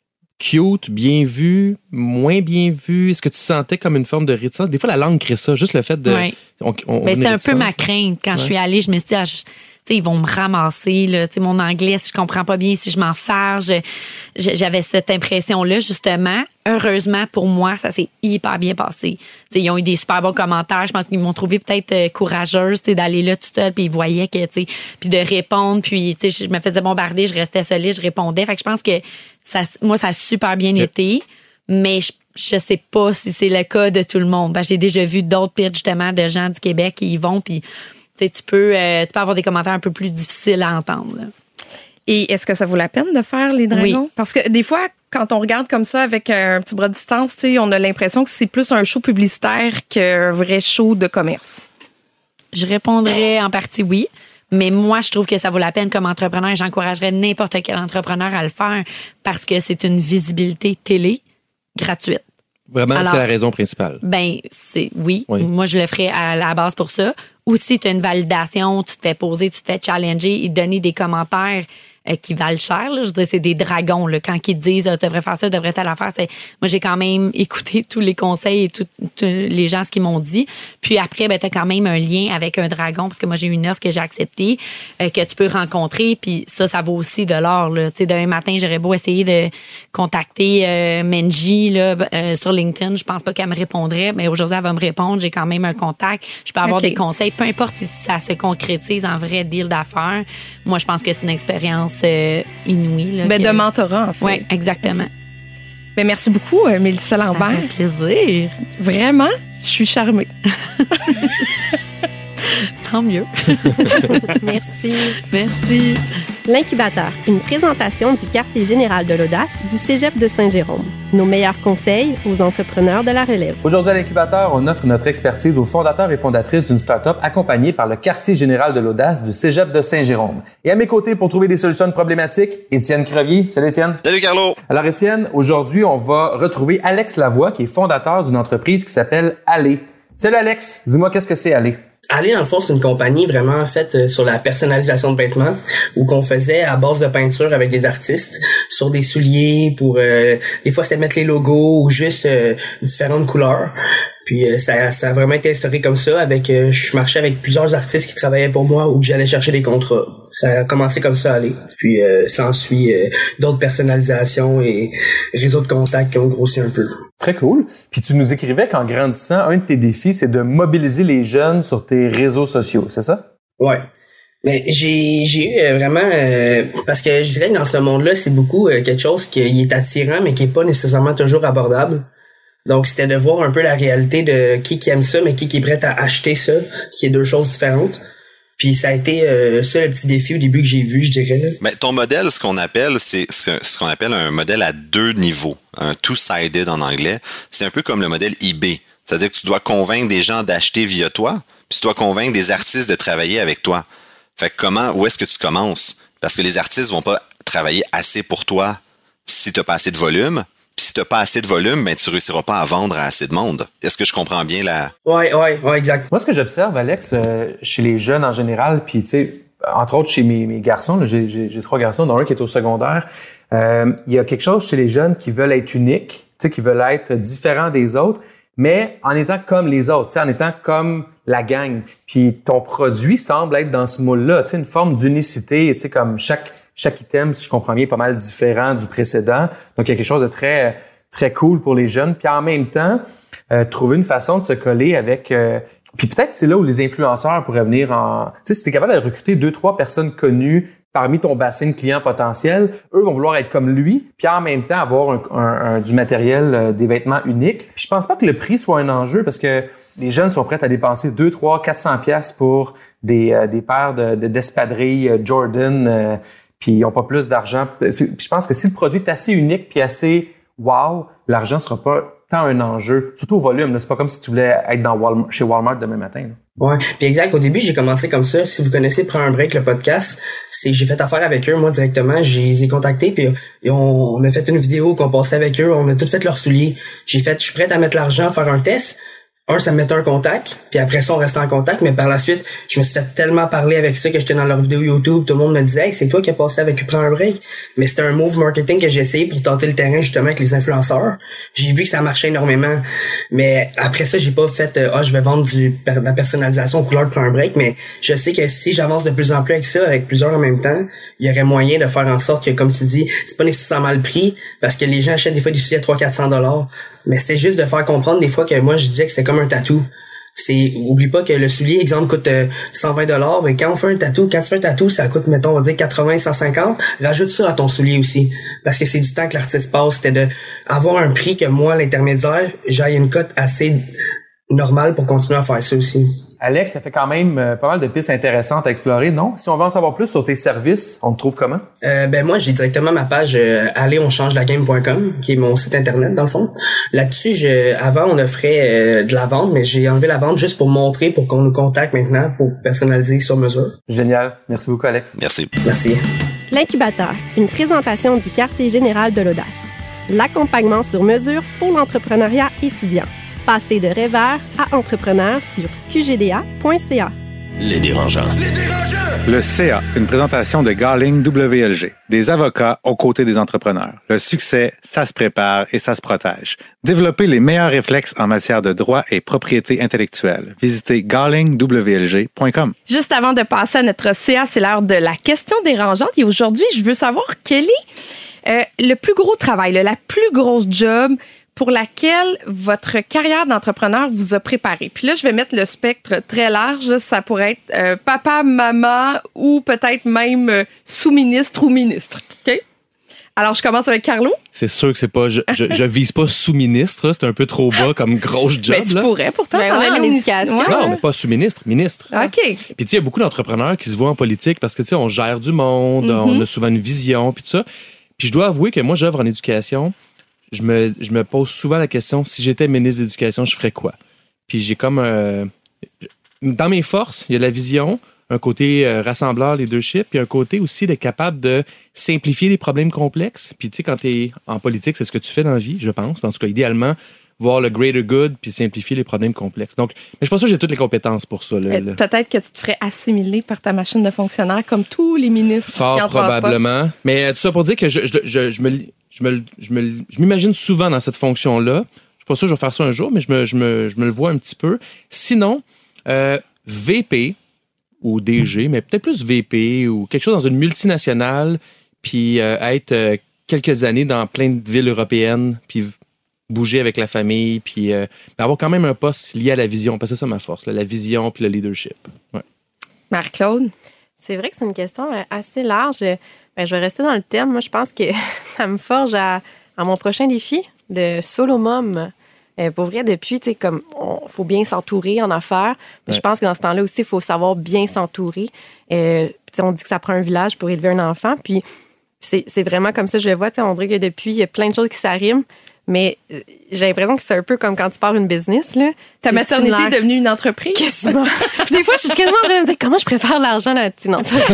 cute, bien vu, moins bien vu? Est-ce que tu sentais comme une forme de réticence? Des fois, la langue crée ça, juste le fait de... Oui. On, on, Mais c'était un peu ma crainte. Quand ouais. je suis allée, je me suis dit, ah, je, ils vont me ramasser. Là, mon anglais, si je comprends pas bien, si je m'en farge. J'avais cette impression-là, justement. Heureusement, pour moi, ça s'est hyper bien passé. T'sais, ils ont eu des super bons commentaires. Je pense qu'ils m'ont trouvé peut-être courageuse d'aller là toute seule, puis ils voyaient que... Puis de répondre, puis je me faisais bombarder, je restais solide, je répondais. Fait que je pense que ça, moi, ça a super bien okay. été, mais je je sais pas si c'est le cas de tout le monde. Ben, j'ai déjà vu d'autres pitchs, justement, de gens du Québec qui y vont, puis tu peux, euh, tu peux avoir des commentaires un peu plus difficiles à entendre. Là. Et est-ce que ça vaut la peine de faire les dragons? Oui. Parce que des fois, quand on regarde comme ça avec un petit bras de distance, on a l'impression que c'est plus un show publicitaire qu'un vrai show de commerce. Je répondrais en partie oui. Mais moi, je trouve que ça vaut la peine comme entrepreneur et j'encouragerais n'importe quel entrepreneur à le faire parce que c'est une visibilité télé gratuite. Vraiment, alors, c'est la raison principale. Ben, c'est oui. oui. Moi, je le ferais à la base pour ça. Ou si tu as une validation, tu te fais poser, tu te fais challenger et donner des commentaires euh, qui valent cher. Là. Je dirais c'est des dragons. Là. Quand ils te disent ah, tu devrais faire ça, tu devrais telle affaire, c'est moi j'ai quand même écouté tous les conseils et tous les gens ce qu'ils m'ont dit. Puis après, ben, tu as quand même un lien avec un dragon, parce que moi j'ai une offre que j'ai acceptée, euh, que tu peux rencontrer, puis ça, ça vaut aussi de l'or. Là. Tu sais, demain matin, j'aurais beau essayer de contacter euh, Menji là, euh, sur LinkedIn, je pense pas qu'elle me répondrait, mais aujourd'hui elle va me répondre, j'ai quand même un contact, je peux avoir okay. des conseils, peu importe si ça se concrétise en vrai deal d'affaires. Moi, je pense que c'est une expérience Euh, inouïe. Là, ben, que... de mentorat, en fait. Oui, exactement. Okay. Ben, merci beaucoup, Mélissa Lambert. Ça fait plaisir. Vraiment, je suis charmée. Tant mieux. Merci. Merci. L'Incubateur, une présentation du quartier général de l'Audace du Cégep de Saint-Jérôme. Nos meilleurs conseils aux entrepreneurs de la relève. Aujourd'hui à l'Incubateur, on offre notre expertise aux fondateurs et fondatrices d'une start-up accompagnée par le quartier général de l'Audace du Cégep de Saint-Jérôme. Et à mes côtés, pour trouver des solutions à une problématique, Étienne Crevier. Salut Étienne. Salut Carlo. Alors Étienne, aujourd'hui, on va retrouver Alex Lavoie, qui est fondateur d'une entreprise qui s'appelle Aller. Salut Alex, dis-moi qu'est-ce que c'est Aller? Aller, dans le fond, c'est une compagnie vraiment faite euh, sur la personnalisation de vêtements, où qu'on faisait à base de peinture avec des artistes sur des souliers pour euh, des fois c'était mettre les logos ou juste euh, différentes couleurs. Puis euh, ça, ça a vraiment été instauré comme ça. Avec, euh, je marchais avec plusieurs artistes qui travaillaient pour moi ou que j'allais chercher des contrats. Ça a commencé comme ça à Aller. Puis euh, s'ensuit euh, d'autres personnalisations et réseaux de contacts qui ont grossi un peu. Très cool. Puis tu nous écrivais qu'en grandissant, un de tes défis, c'est de mobiliser les jeunes sur tes réseaux sociaux, c'est ça? Ouais. Mais j'ai j'ai eu euh, vraiment euh, parce que je dirais que dans ce monde-là, c'est beaucoup euh, quelque chose qui est attirant mais qui est pas nécessairement toujours abordable. Donc c'était de voir un peu la réalité de qui qui aime ça mais qui qui est prêt à acheter ça, qui est deux choses différentes. Puis ça a été euh, ça le petit défi au début que j'ai vu, je dirais là. Mais ton modèle, ce qu'on appelle, c'est ce qu'on appelle un modèle à deux niveaux, un two-sided en anglais. C'est un peu comme le modèle eBay. C'est-à-dire que tu dois convaincre des gens d'acheter via toi, puis tu dois convaincre des artistes de travailler avec toi. Fait que comment, où est-ce que tu commences? Parce que les artistes vont pas travailler assez pour toi si tu n'as pas assez de volume. Puis si tu n'as pas assez de volume, ben tu réussiras pas à vendre à assez de monde. Est-ce que je comprends bien la... Ouais, ouais, ouais, exact. Moi, ce que j'observe, Alex, euh, chez les jeunes en général, puis tu sais, entre autres chez mes, mes garçons, là, j'ai, j'ai, j'ai trois garçons, dont un qui est au secondaire, euh, il y a quelque chose chez les jeunes qui veulent être uniques, tu sais, qui veulent être différents des autres, mais en étant comme les autres, tu sais, en étant comme la gang. Puis ton produit semble être dans ce moule-là, tu sais, une forme d'unicité, tu sais, comme chaque chaque item, si je comprends bien, est pas mal différent du précédent. Donc il y a quelque chose de très très cool pour les jeunes. Puis en même temps, euh, trouver une façon de se coller avec. Euh, puis peut-être c'est là où les influenceurs pourraient venir en. Tu sais, si t'es capable de recruter deux trois personnes connues parmi ton bassin de clients potentiels, eux vont vouloir être comme lui, puis en même temps avoir un, un, un, du matériel, euh, des vêtements uniques. Puis je pense pas que le prix soit un enjeu parce que les jeunes sont prêts à dépenser deux, trois, quatre cents piastres pour des euh, des paires de, de d'espadrilles euh, Jordan, euh, puis ils ont pas plus d'argent. Puis je pense que si le produit est assez unique puis assez wow, l'argent sera pas tant un enjeu, surtout au volume. Là. C'est pas comme si tu voulais être dans Walmart, chez Walmart demain matin. Là. Ouais, puis exact. Au début, j'ai commencé comme ça. Si vous connaissez Prends un break, le podcast, c'est j'ai fait affaire avec eux, moi, directement. Je les ai contactés, puis on, on a fait une vidéo qu'on passait avec eux. On a tout fait leurs souliers. J'ai fait, je suis prête à mettre l'argent, faire un test. Un, ça me mettait un contact, puis après ça, on restait en contact, mais par la suite, je me suis fait tellement parler avec ça que j'étais dans leur vidéo YouTube, tout le monde me disait « Hey, c'est toi qui as passé avec Prends un break ». Mais c'était un move marketing que j'ai essayé pour tenter le terrain, justement, avec les influenceurs. J'ai vu que ça marchait énormément, mais après ça, j'ai pas fait euh, « Ah, je vais vendre du de la personnalisation aux couleurs de Prends un break », mais je sais que si j'avance de plus en plus avec ça, avec plusieurs en même temps, il y aurait moyen de faire en sorte que, comme tu dis, c'est pas nécessairement le prix, parce que les gens achètent des fois des souliers à trois cents à quatre cents dollars. Mais c'était juste de faire comprendre des fois que moi, je disais que c'était comme un tatou. C'est, oublie pas que le soulier, exemple, coûte euh, cent vingt dollars, mais quand on fait un tatou, quand tu fais un tatou, ça coûte, mettons, on va dire quatre-vingts, cent cinquante, rajoute ça à ton soulier aussi. Parce que c'est du temps que l'artiste passe, c'était de avoir un prix que moi, l'intermédiaire, j'aille une cote assez normale pour continuer à faire ça aussi. Alex, ça fait quand même euh, pas mal de pistes intéressantes à explorer, non? Si on veut en savoir plus sur tes services, on te trouve comment? Euh, ben moi, j'ai directement ma page euh, allez on change la game point com, qui est mon site internet dans le fond. Là-dessus, je, avant on offrait euh, de la vente, mais j'ai enlevé la vente juste pour montrer, pour qu'on nous contacte maintenant, pour personnaliser sur mesure. Génial. Merci beaucoup, Alex. Merci. Merci. L'Incubateur, une présentation du quartier général de l'Audace. L'accompagnement sur mesure pour l'entrepreneuriat étudiant. Passez de rêveur à entrepreneur sur q g d a point c a. Les dérangeants. Le C A, une présentation de Garling W L G. Des avocats aux côtés des entrepreneurs. Le succès, ça se prépare et ça se protège. Développez les meilleurs réflexes en matière de droit et propriété intellectuelle. Visitez garling w l g point com. Juste avant de passer à notre C A, c'est l'heure de la question dérangeante. Et aujourd'hui, je veux savoir quel est euh, le plus gros travail, là, la plus grosse job pour laquelle votre carrière d'entrepreneur vous a préparé. Puis là, je vais mettre le spectre très large. Ça pourrait être euh, papa, maman ou peut-être même euh, sous-ministre ou ministre. OK? Alors, je commence avec Carlo. C'est sûr que c'est pas. Je, je, je vise pas sous-ministre, là. C'est un peu trop bas comme grosse job. Ben, tu là. pourrais pourtant Ben t'en ouais, aller en au- éducation. Ouais. Non, mais pas sous-ministre, ministre. OK. Puis tu sais, il y a beaucoup d'entrepreneurs qui se voient en politique parce que tu sais, on gère du monde, Mm-hmm. on a souvent une vision, puis tout ça. Puis je dois avouer que moi, j'œuvre en éducation. Je me, je me pose souvent la question, si j'étais ministre de l'Éducation, je ferais quoi? Puis j'ai comme... euh, dans mes forces, il y a la vision, un côté euh, rassembleur, leadership, puis un côté aussi d'être capable de simplifier les problèmes complexes. Puis tu sais, quand tu es en politique, c'est ce que tu fais dans la vie, je pense. En tout cas, idéalement, voir le greater good puis simplifier les problèmes complexes. Donc, mais je pense que j'ai toutes les compétences pour ça. Là, Euh, là. Peut-être que tu te ferais assimiler par ta machine de fonctionnaire comme tous les ministres. Fort qui entrent en poste. probablement. Mais euh, tout ça pour dire que je, je, je, je me, je me, je me, je m'imagine souvent dans cette fonction-là. Je suis pas sûr que je vais faire ça un jour, mais je me, je me, je me le vois un petit peu. Sinon, euh, V P ou D G, mais peut-être plus V P ou quelque chose dans une multinationale, puis euh, être euh, quelques années dans plein de villes européennes, puis bouger avec la famille, puis euh, avoir quand même un poste lié à la vision, parce que c'est ça ma force, là, la vision puis le leadership. Ouais. Marc-Claude. C'est vrai que c'est une question euh, assez large. Ben, je vais rester dans le thème. Moi, je pense que ça me forge à, à mon prochain défi de solo mom. Euh, pour vrai, depuis, tu sais, comme, il faut bien s'entourer en affaires. Mais Ouais. je pense que dans ce temps-là aussi, il faut savoir bien s'entourer. Euh, tu sais, on dit que ça prend un village pour élever un enfant. Puis, c'est, c'est vraiment comme ça, je le vois. Tu sais, on dirait que depuis, il y a plein de choses qui s'arriment. Mais euh, j'ai l'impression que c'est un peu comme quand tu pars une business, là. Ta C'est maternité similaire. est devenue une entreprise. Quasiment. Puis des fois, je suis quasiment en train de me dire comment je préfère l'argent là-dessus. Non, ça-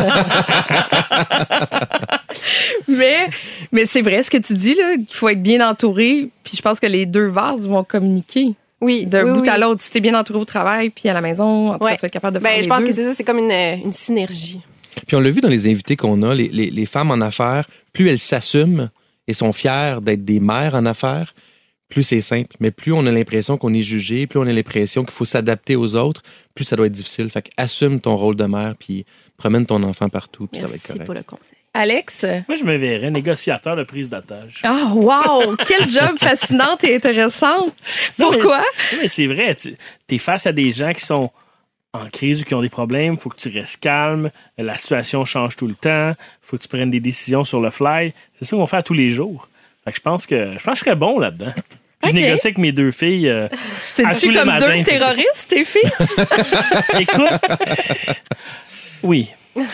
mais mais c'est vrai ce que tu dis, là. Il faut être bien entouré. Puis je pense que les deux vases vont communiquer. Oui, D'un oui, bout oui. à l'autre. Si t'es bien entouré au travail, puis à la maison, en tout cas, Ouais. tu vas être capable de faire Ben, les je pense deux. que c'est ça, c'est comme une, une synergie. Puis on l'a vu dans les invités qu'on a, les, les, les femmes en affaires, plus elles s'assument et sont fières d'être des mères en affaires, plus c'est simple. Mais plus on a l'impression qu'on est jugé, plus on a l'impression qu'il faut s'adapter aux autres, plus ça doit être difficile. Fait qu'assume ton rôle de mère, puis promène ton enfant partout, puis ça va être Merci correct. pour le conseil. Alex? Moi, je me verrais négociateur de prise d'otage. Ah, wow! Quel job fascinant et intéressant. Non, mais- Pourquoi? non, mais c'est vrai, tu es face à des gens qui sont en crise ou qui ont des problèmes, il faut que tu restes calme, la situation change tout le temps, il faut que tu prennes des décisions sur le fly. C'est ça qu'on fait à tous les jours. Fait que je pense que je pense que je serais bon là-dedans. Puis Ok. Je négocie avec mes deux filles. Euh, à tous C'est-tu les comme matins. deux terroristes, tes filles? Écoute, oui.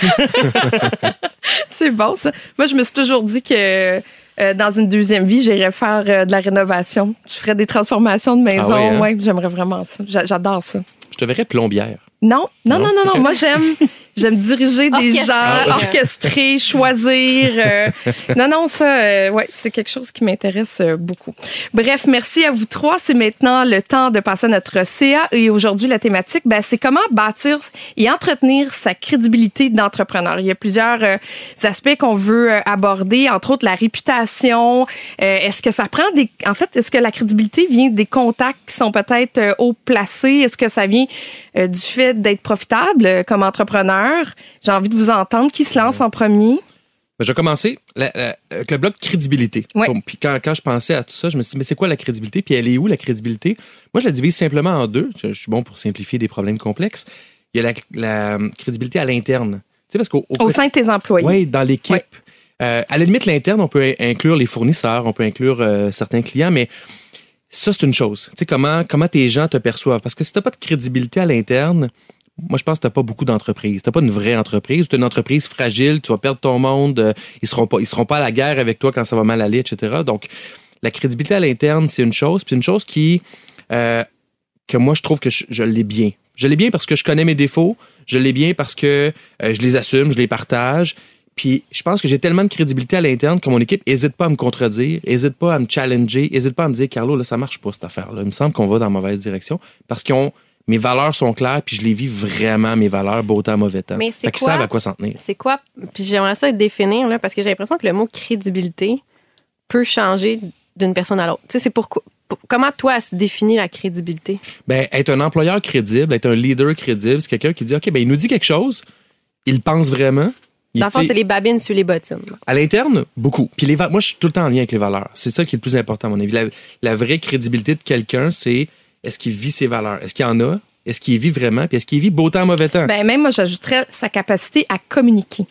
C'est bon, ça. Moi, je me suis toujours dit que euh, dans une deuxième vie, j'irais faire euh, de la rénovation. Je ferais des transformations de maison. Ah oui, hein? Ouais, j'aimerais vraiment ça. J'a- J'adore ça. Je te verrais plombière. Non, non, Non? non, non, non. Moi, j'aime, j'aime diriger des Orchestrer. gens, orchestrer, choisir. euh, non, non, ça, euh, ouais, c'est quelque chose qui m'intéresse euh, beaucoup. Bref, merci à vous trois. C'est maintenant le temps de passer à notre C A. Et aujourd'hui, la thématique, ben, c'est comment bâtir et entretenir sa crédibilité d'entrepreneur. Il y a plusieurs euh, aspects qu'on veut euh, aborder, entre autres la réputation. Euh, est-ce que ça prend des, en fait, est-ce que la crédibilité vient des contacts qui sont peut-être euh, haut placés? Est-ce que ça vient euh, du fait d'être profitable euh, comme entrepreneur? J'ai envie de vous entendre. Qui se lance en premier? Ben, je vais commencer la- la- avec le bloc crédibilité. Ouais. Bon, puis quand, quand je pensais à tout ça, je me suis dit, mais c'est quoi la crédibilité? Puis elle est où, la crédibilité? Moi, je la divise simplement en deux. Je, je suis bon pour simplifier des problèmes complexes. Il y a la, la crédibilité à l'interne. Tu sais, parce qu'au Au sein de tes employés. Oui, dans l'équipe. Ouais. Euh, à la limite, l'interne, on peut inclure les fournisseurs, on peut inclure euh, certains clients, mais ça, c'est une chose. Tu sais, comment, comment tes gens te perçoivent? Parce que si tu n'as pas de crédibilité à l'interne, moi, je pense que tu n'as pas beaucoup d'entreprises. Tu n'as pas une vraie entreprise. Tu as une entreprise fragile, tu vas perdre ton monde, euh, ils ne seront pas, ils seront pas à la guerre avec toi quand ça va mal aller, et cetera. Donc, la crédibilité à l'interne, c'est une chose. Puis une chose qui, euh, que moi, je trouve que je, je l'ai bien. Je l'ai bien parce que je connais mes défauts. Je l'ai bien parce que euh, je les assume, je les partage. Puis je pense que j'ai tellement de crédibilité à l'interne que mon équipe n'hésite pas à me contredire, n'hésite pas à me challenger, n'hésite pas à me dire, Carlo, là, ça marche pas cette affaire-là. Il me semble qu'on va dans la mauvaise direction parce qu'ils ont, mes valeurs sont claires puis je les vis vraiment, mes valeurs, beau temps, mauvais temps. Mais c'est Fait qu'ils quoi? savent à quoi s'en tenir. C'est quoi? Puis j'aimerais ça définir, là, parce que j'ai l'impression que le mot crédibilité peut changer d'une personne à l'autre. Tu sais, c'est pourquoi. pour- Comment toi, se définit la crédibilité? Ben, être un employeur crédible, être un leader crédible, c'est quelqu'un qui dit, OK, ben, il nous dit quelque chose, il pense vraiment. Il Dans le fond, fait- c'est les babines sur les bottines. À l'interne, beaucoup. Puis les va- moi, je suis tout le temps en lien avec les valeurs. C'est ça qui est le plus important, à mon avis. La, la vraie crédibilité de quelqu'un, c'est est-ce qu'il vit ses valeurs? Est-ce qu'il y en a? Est-ce qu'il vit vraiment? Puis est-ce qu'il vit beau temps, mauvais temps? Ben, même moi, j'ajouterais sa capacité à communiquer.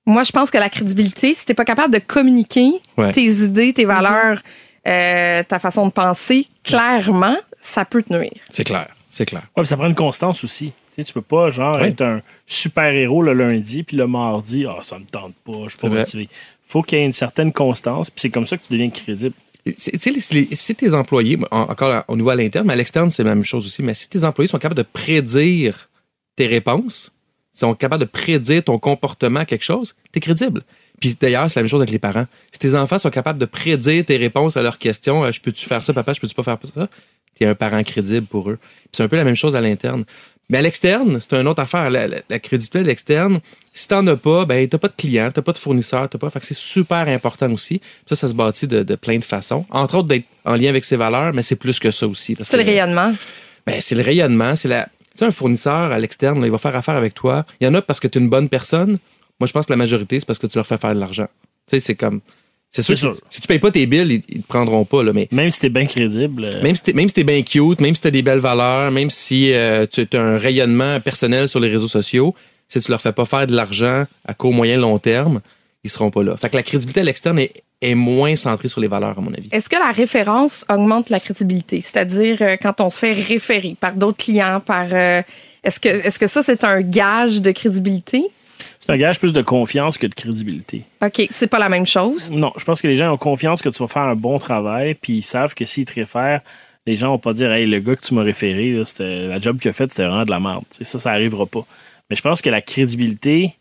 Moi, je pense que la crédibilité, si t'es pas capable de communiquer Ouais. tes idées, tes valeurs, euh, ta façon de penser, clairement, ça peut te nuire. C'est clair, c'est clair. Ouais, puis ça prend une constance aussi. Tu sais, tu peux pas, genre, Oui. être un super-héros le lundi, puis le mardi, ah, ça me tente pas, je suis pas C'est vrai. motivé. Faut qu'il y ait une certaine constance, puis c'est comme ça que tu deviens crédible. Tu sais, les- les- si tes employés, en- encore au niveau à l'interne, mais à l'externe, c'est la même chose aussi, mais si tes employés sont capables de prédire tes réponses, sont capables de prédire ton comportement à quelque chose, t'es crédible. Puis d'ailleurs, c'est la même chose avec les parents. Si tes enfants sont capables de prédire tes réponses à leurs questions, euh, je peux-tu faire ça, papa, je peux-tu pas faire ça, t'es un parent crédible pour eux. Puis c'est un peu la même chose à l'interne. Mais à l'externe, c'est une autre affaire. La, la, la crédibilité à l'externe, si t'en as pas, ben t'as pas de client, t'as pas de fournisseur, t'as pas. Fait que c'est super important aussi. Puis ça, ça se bâtit de, de plein de façons. Entre autres, d'être en lien avec ses valeurs, mais c'est plus que ça aussi. parce C'est que, le rayonnement. Ben, c'est le rayonnement, c'est la. Tu sais, un fournisseur à l'externe, là, il va faire affaire avec toi. Il y en a parce que tu es une bonne personne. Moi, je pense que la majorité, c'est parce que tu leur fais faire de l'argent. Tu sais, c'est comme. C'est sûr, C'est que sûr. Si, si tu payes pas tes bills, ils, ils te prendront pas, là, mais. Même si t'es bien crédible. euh, Même si t'es, même si t'es bien cute, même si t'as des belles valeurs, même si euh, tu as un rayonnement personnel sur les réseaux sociaux, si tu leur fais pas faire de l'argent à court, moyen, long terme, ils seront pas là. Fait que la crédibilité à l'externe est, est moins centrée sur les valeurs, à mon avis. Est-ce que la référence augmente la crédibilité? C'est-à-dire, euh, quand on se fait référer par d'autres clients, par... euh, est-ce que, est-ce que ça, c'est un gage de crédibilité? C'est un gage plus de confiance que de crédibilité. OK, c'est pas la même chose. Non, je pense que les gens ont confiance que tu vas faire un bon travail, puis ils savent que s'ils te réfèrent, les gens vont pas dire « Hey, le gars que tu m'as référé, là, c'était, la job qu'il a faite, c'était vraiment de la merde. » Tu sais, ça, ça arrivera pas. Mais je pense que la crédibilité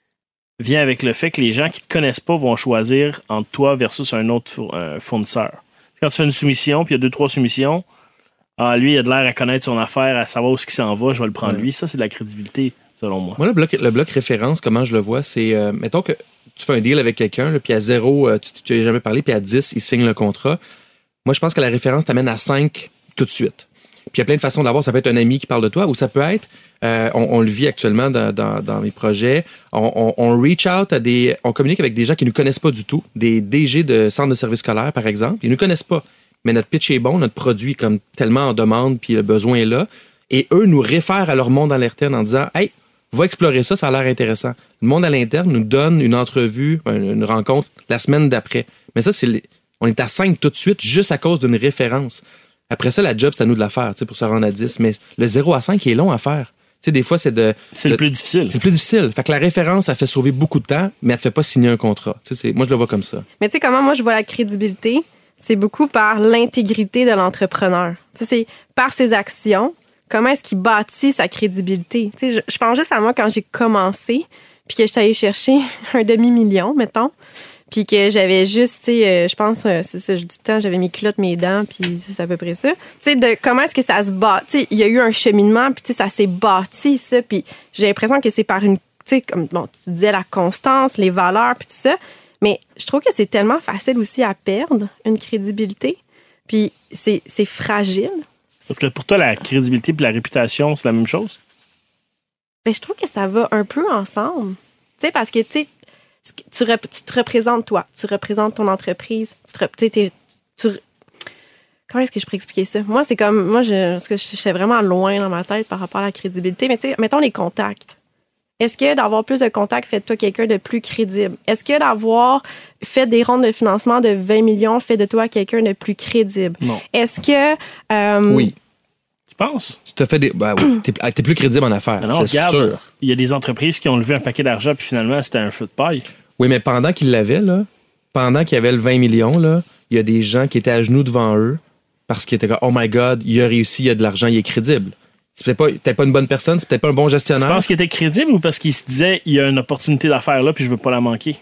vient avec le fait que les gens qui te connaissent pas vont choisir entre toi versus un autre four- un fournisseur. Quand tu fais une soumission, puis il y a deux, trois soumissions, ah, lui, il a de l'air à connaître son affaire, à savoir où ce qu'il s'en va, je vais le prendre lui. Ça, c'est de la crédibilité, selon moi. Moi, le bloc, le bloc référence, comment je le vois, c'est, euh, mettons que tu fais un deal avec quelqu'un, là, puis à zéro, euh, tu tu lui as jamais parlé, puis à dix, il signe le contrat. Moi, je pense que la référence t'amène à cinq tout de suite. Puis il y a plein de façons d'avoir. Ça peut être un ami qui parle de toi, ou ça peut être, euh, on, on le vit actuellement dans, dans, dans mes projets, on, on, on reach out à des, on communique avec des gens qui ne nous connaissent pas du tout, des D G de centres de services scolaires, par exemple. Ils ne nous connaissent pas. Mais notre pitch est bon, notre produit est comme tellement en demande, puis le besoin est là. Et eux nous réfèrent à leur monde à l'interne en disant, hey, va explorer ça, ça a l'air intéressant. Le monde à l'interne nous donne une entrevue, une rencontre la semaine d'après. Mais ça, c'est les- on est à cinq tout de suite juste à cause d'une référence. Après ça, la job, c'est à nous de la faire, tu sais, pour se rendre à dix. Mais le zéro à cinq est long à faire. Tu sais, des fois, c'est de. C'est de- le plus difficile. C'est le plus difficile. Fait que la référence, ça fait sauver beaucoup de temps, mais elle te fait pas signer un contrat. Tu sais, c'est- moi, je le vois comme ça. Mais tu sais comment moi je vois la crédibilité? C'est beaucoup par l'intégrité de l'entrepreneur. Tu sais, c'est par ses actions. Comment est-ce qu'il bâtit sa crédibilité? Tu sais, je, je pense juste à moi quand j'ai commencé, puis que je suis allée chercher un demi-million, mettons, puis que j'avais juste, tu sais, euh, je pense, euh, c'est ça, du temps, j'avais mes culottes, mes dents, puis c'est à peu près ça. Tu sais, de comment est-ce que ça se bâtit? Tu sais, il y a eu un cheminement, puis tu sais, ça s'est bâti, ça, puis j'ai l'impression que c'est par une, tu sais, comme, bon, tu disais la constance, les valeurs, puis tout ça. Mais je trouve que c'est tellement facile aussi à perdre, une crédibilité. Puis c'est, c'est fragile. Parce que pour toi, la crédibilité et la réputation, c'est la même chose? Mais je trouve que ça va un peu ensemble. Tu sais, parce que, tu sais, tu, rep- tu te représentes toi, tu représentes ton entreprise, tu te, rep- tu sais, t'es- tu, comment est-ce que je pourrais expliquer ça? Moi, c'est comme, moi, je, parce que je, je suis vraiment loin dans ma tête par rapport à la crédibilité, mais tu sais, mettons les contacts. Est-ce que d'avoir plus de contacts fait de toi quelqu'un de plus crédible? Est-ce que d'avoir fait des rondes de financement de vingt millions fait de toi quelqu'un de plus crédible? Non. Est-ce que... euh, Oui. Tu penses? Si t'as fait des. Ben oui, t'es, t'es plus crédible en affaires. Mais non, c'est regarde, sûr. il y a des entreprises qui ont levé un paquet d'argent puis finalement, c'était un feu de paille. Oui, mais pendant qu'ils l'avaient, là, pendant qu'il y avait le vingt millions, là, il y a des gens qui étaient à genoux devant eux parce qu'ils étaient comme, oh my God, il a réussi, il a de l'argent, il est crédible. C'est peut-être pas, peut-être pas une bonne personne, c'est peut-être pas un bon Tu gestionnaire. penses qu'il était crédible ou parce qu'il se disait, il y a une opportunité d'affaires là puis je veux pas la manquer?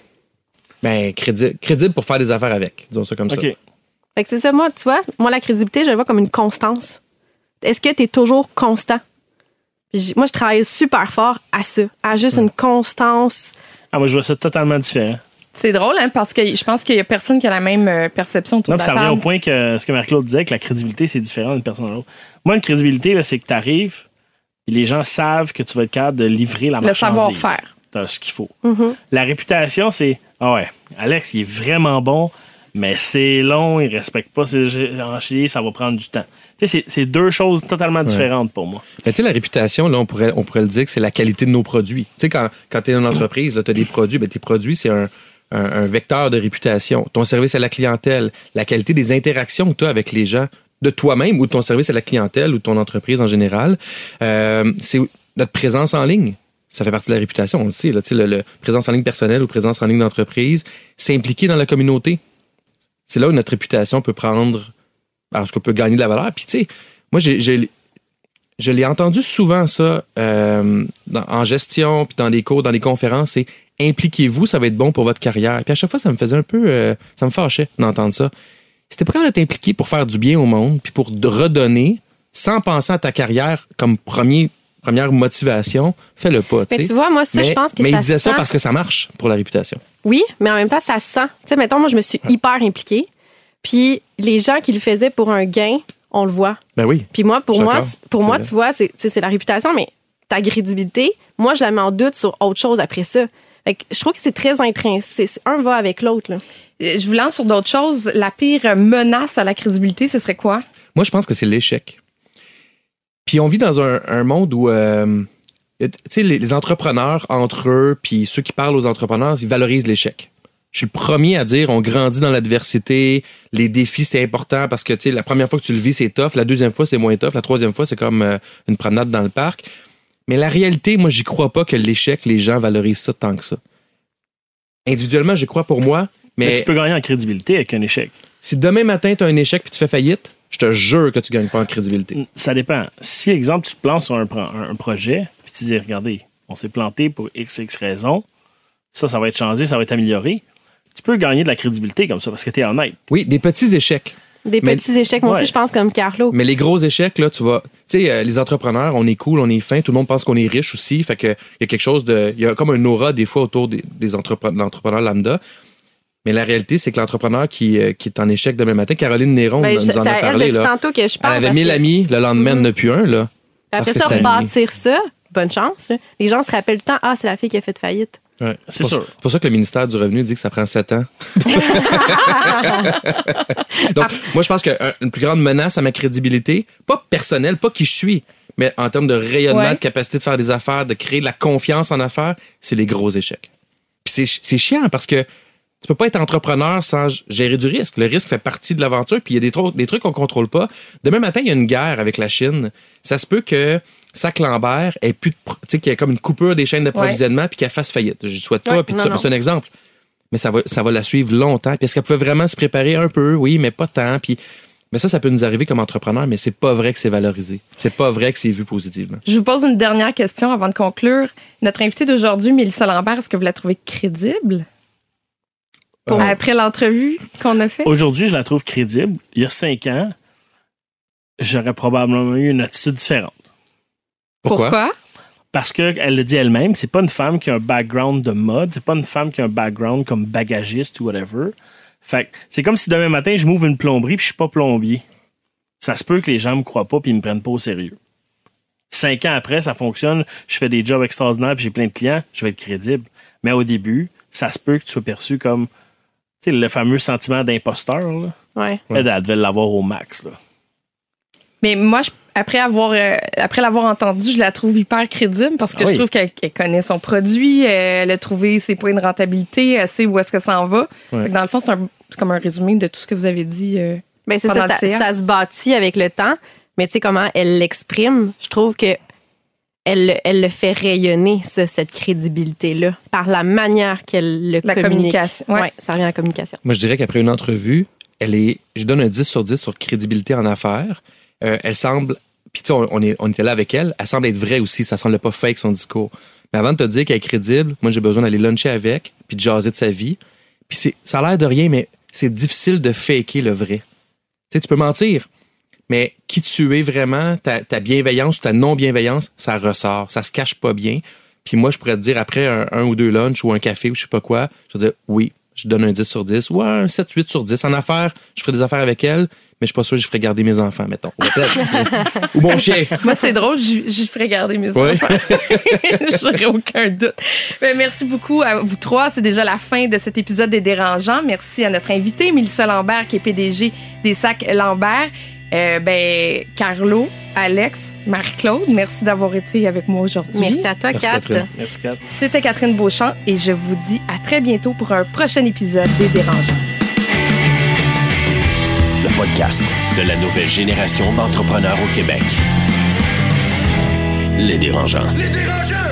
Ben, crédible, crédible pour faire des affaires avec. Disons ça comme OK. ça. Fait que c'est ça, moi, tu vois, moi, la crédibilité, je la vois comme une constance. Est-ce que tu es toujours constant? Puis j- moi, je travaille super fort à ça, à juste une constance. Ah, moi, je vois ça totalement différent. C'est drôle, hein, parce que je pense qu'il y a personne qui a la même euh, perception autour Non, de puis la ça revient au table. point que ce que Marie-Claude disait, que la crédibilité, c'est différent d'une personne à l'autre. Moi, une crédibilité, là, c'est que tu arrives et les gens savent que tu vas être capable de livrer la Le marchandise. savoir-faire. T'as ce qu'il faut. Mm-hmm. La réputation, c'est, ah ouais, Alex, il est vraiment bon, mais c'est long, il respecte pas ses enchères, ça va prendre du temps. Tu sais, c'est, c'est deux choses totalement différentes ouais. pour moi. Mais tu sais, la réputation, là, on pourrait, on pourrait le dire que c'est la qualité de nos produits. Tu sais, quand, quand tu es dans une entreprise, tu as des produits, ben, tes produits, c'est un, un, un vecteur de réputation. Ton service à la clientèle, la qualité des interactions que tu as avec les gens, de toi-même ou de ton service à la clientèle ou de ton entreprise en général, euh, c'est notre présence en ligne. Ça fait partie de la réputation, on le sait. Là, le, le présence en ligne personnelle ou présence en ligne d'entreprise, s'impliquer dans la communauté. C'est là où notre réputation peut prendre... Parce qu'on peut gagner de la valeur. Puis, tu sais, moi, j'ai, j'ai, je l'ai entendu souvent, ça, euh, dans, en gestion, puis dans des cours, dans des conférences, c'est impliquez-vous, ça va être bon pour votre carrière. Puis à chaque fois, ça me faisait un peu... Euh, ça me fâchait d'entendre ça. Si t'es pas capable de t'impliquer pour faire du bien au monde, puis pour redonner, sans penser à ta carrière comme premier, première motivation, fais-le pas, tu sais. Mais tu vois, moi, ça, mais, je pense que mais ça il disait sent... ça parce que ça marche pour la réputation. Oui, mais en même temps, ça se sent. Tu sais, mettons, moi, je me suis hyper impliquée. Puis les gens qui le faisaient pour un gain, on le voit. Ben oui. Puis moi, pour moi, pour c'est moi, vrai. tu vois, c'est, c'est la réputation, mais ta crédibilité, moi, je la mets en doute sur autre chose après ça. Fait que je trouve que c'est très intrinsèque. Un va avec l'autre, là. Je vous lance sur d'autres choses. La pire menace à la crédibilité, ce serait quoi? Moi, je pense que c'est l'échec. Puis on vit dans un, un monde où, euh, tu sais, les, les entrepreneurs entre eux, puis ceux qui parlent aux entrepreneurs, ils valorisent l'échec. Je suis le premier à dire, on grandit dans l'adversité, les défis, c'est important parce que, tu sais, la première fois que tu le vis, c'est tough, la deuxième fois, c'est moins tough, la troisième fois, c'est comme euh, une promenade dans le parc. Mais la réalité, moi, j'y crois pas que l'échec, les gens valorisent ça tant que ça. Individuellement, je crois pour moi, mais... mais tu peux gagner en crédibilité avec un échec. Si demain matin, tu as un échec puis tu fais faillite, je te jure que tu gagnes pas en crédibilité. Ça dépend. Si, exemple, tu te plantes sur un, un, un projet, puis tu dis, regardez, on s'est planté pour X, X raisons, ça, ça va être changé, ça va être amélioré. Tu peux gagner de la crédibilité comme ça parce que tu es honnête. Oui, des petits échecs. Des mais, petits échecs, moi ouais. aussi, je pense comme Carlo. Mais les gros échecs, là, tu vas... Tu sais, euh, les entrepreneurs, on est cool, on est fin, tout le monde pense qu'on est riche aussi, fait que il y a quelque chose de... Il y a comme un aura, des fois, autour des, des entrepreneurs, de l'entrepreneur lambda. Mais la réalité, c'est que l'entrepreneur qui, euh, qui est en échec demain matin, Caroline Néron ben, nous je, en a parlé, elle, là. Tantôt que je parle, elle avait mille que... amis, le lendemain, elle n'a plus un, là. Après ça, rebâtir ça, bonne chance. Là. Les gens se rappellent tout le temps, ah, c'est la fille qui a fait faillite. Ouais, c'est, c'est sûr. C'est pour ça que le ministère du Revenu dit que ça prend sept ans. Donc, moi, je pense qu'une plus grande menace à ma crédibilité, pas personnelle, pas qui je suis, mais en termes de rayonnement, ouais. de capacité de faire des affaires, de créer de la confiance en affaires, c'est les gros échecs. Puis c'est, c'est chiant parce que tu peux pas être entrepreneur sans gérer du risque. Le risque fait partie de l'aventure, puis il y a des, tro- des trucs qu'on contrôle pas. Demain matin, il y a une guerre avec la Chine. Ça se peut que Sac Lambert ait plus de, tu sais, qu'il y a comme une coupure des chaînes d'approvisionnement, ouais. puis qu'elle fasse faillite. Je ne souhaite pas, ouais, puis tout ça, c'est un exemple. Mais ça va, ça va la suivre longtemps. Puis est-ce qu'elle pouvait vraiment se préparer un peu? Oui, mais pas tant. Puis, mais ça, ça peut nous arriver comme entrepreneur, mais c'est pas vrai que c'est valorisé. C'est pas vrai que c'est vu positivement. Je vous pose une dernière question avant de conclure. Notre invitée d'aujourd'hui, Mélissa Lambert, est-ce que vous la trouvez crédible? Pour, euh, après l'entrevue qu'on a faite? Aujourd'hui, je la trouve crédible. Il y a cinq ans, j'aurais probablement eu une attitude différente. Pourquoi? Pourquoi? Parce qu'elle le dit elle-même, c'est pas une femme qui a un background de mode, c'est pas une femme qui a un background comme bagagiste ou whatever. Fait que c'est comme si demain matin, je m'ouvre une plomberie puis je suis pas plombier. Ça se peut que les gens me croient pas puis ils me prennent pas au sérieux. Cinq ans après, ça fonctionne, je fais des jobs extraordinaires puis j'ai plein de clients, je vais être crédible. Mais au début, ça se peut que tu sois perçu comme, tu sais, le fameux sentiment d'imposteur, là. Ouais. Elle, elle devait l'avoir au max, là. Mais moi, je, après, avoir, euh, après l'avoir entendue, je la trouve hyper crédible parce que ah oui. je trouve qu'elle, qu'elle connaît son produit, elle a trouvé ses points de rentabilité, elle sait où est-ce que ça en va. Ouais. Dans le fond, c'est, un, c'est comme un résumé de tout ce que vous avez dit. Euh, ben, c'est ça, ça, ça se bâtit avec le temps, mais tu sais comment elle l'exprime, je trouve que elle, elle le fait rayonner, ça, cette crédibilité-là, par la manière qu'elle le la communique. Communication. Ouais. ouais, ça revient à la communication. Moi, je dirais qu'après une entrevue, elle est, je donne un dix sur dix sur crédibilité en affaires. Euh, elle semble, puis tu sais, on, on, est, on était là avec elle, elle semble être vraie aussi, ça semble pas fake son discours. Mais avant de te dire qu'elle est crédible, moi j'ai besoin d'aller luncher avec, puis de jaser de sa vie. Puis c'est, ça a l'air de rien, mais c'est difficile de faker le vrai. Tu sais, tu peux mentir, mais qui tu es vraiment, ta, ta bienveillance ou ta non-bienveillance, ça ressort, ça se cache pas bien. Puis moi, je pourrais te dire après un, un ou deux lunchs ou un café ou je sais pas quoi, je vais dire oui, je donne un dix sur dix ou un sept huit sur dix. En affaires, je ferai des affaires avec elle, mais je suis pas sûr que je ferais garder mes enfants, mettons. Ou mon chien. Moi, c'est drôle, je, je ferais garder mes oui. enfants. J'aurais aucun doute. Mais merci beaucoup à vous trois. C'est déjà la fin de cet épisode des Dérangeants. Merci à notre invitée, Mélissa Lambert, qui est P D G des Sacs Lambert. Euh, ben, Carlo, Alex, Marie-Claude, merci d'avoir été avec moi aujourd'hui. Merci à toi, Merci, Kat. Catherine. Merci, Kat. C'était Catherine Beauchamp et je vous dis à très bientôt pour un prochain épisode des Dérangeants. Le podcast de la nouvelle génération d'entrepreneurs au Québec. Les Dérangeants. Les Dérangeants!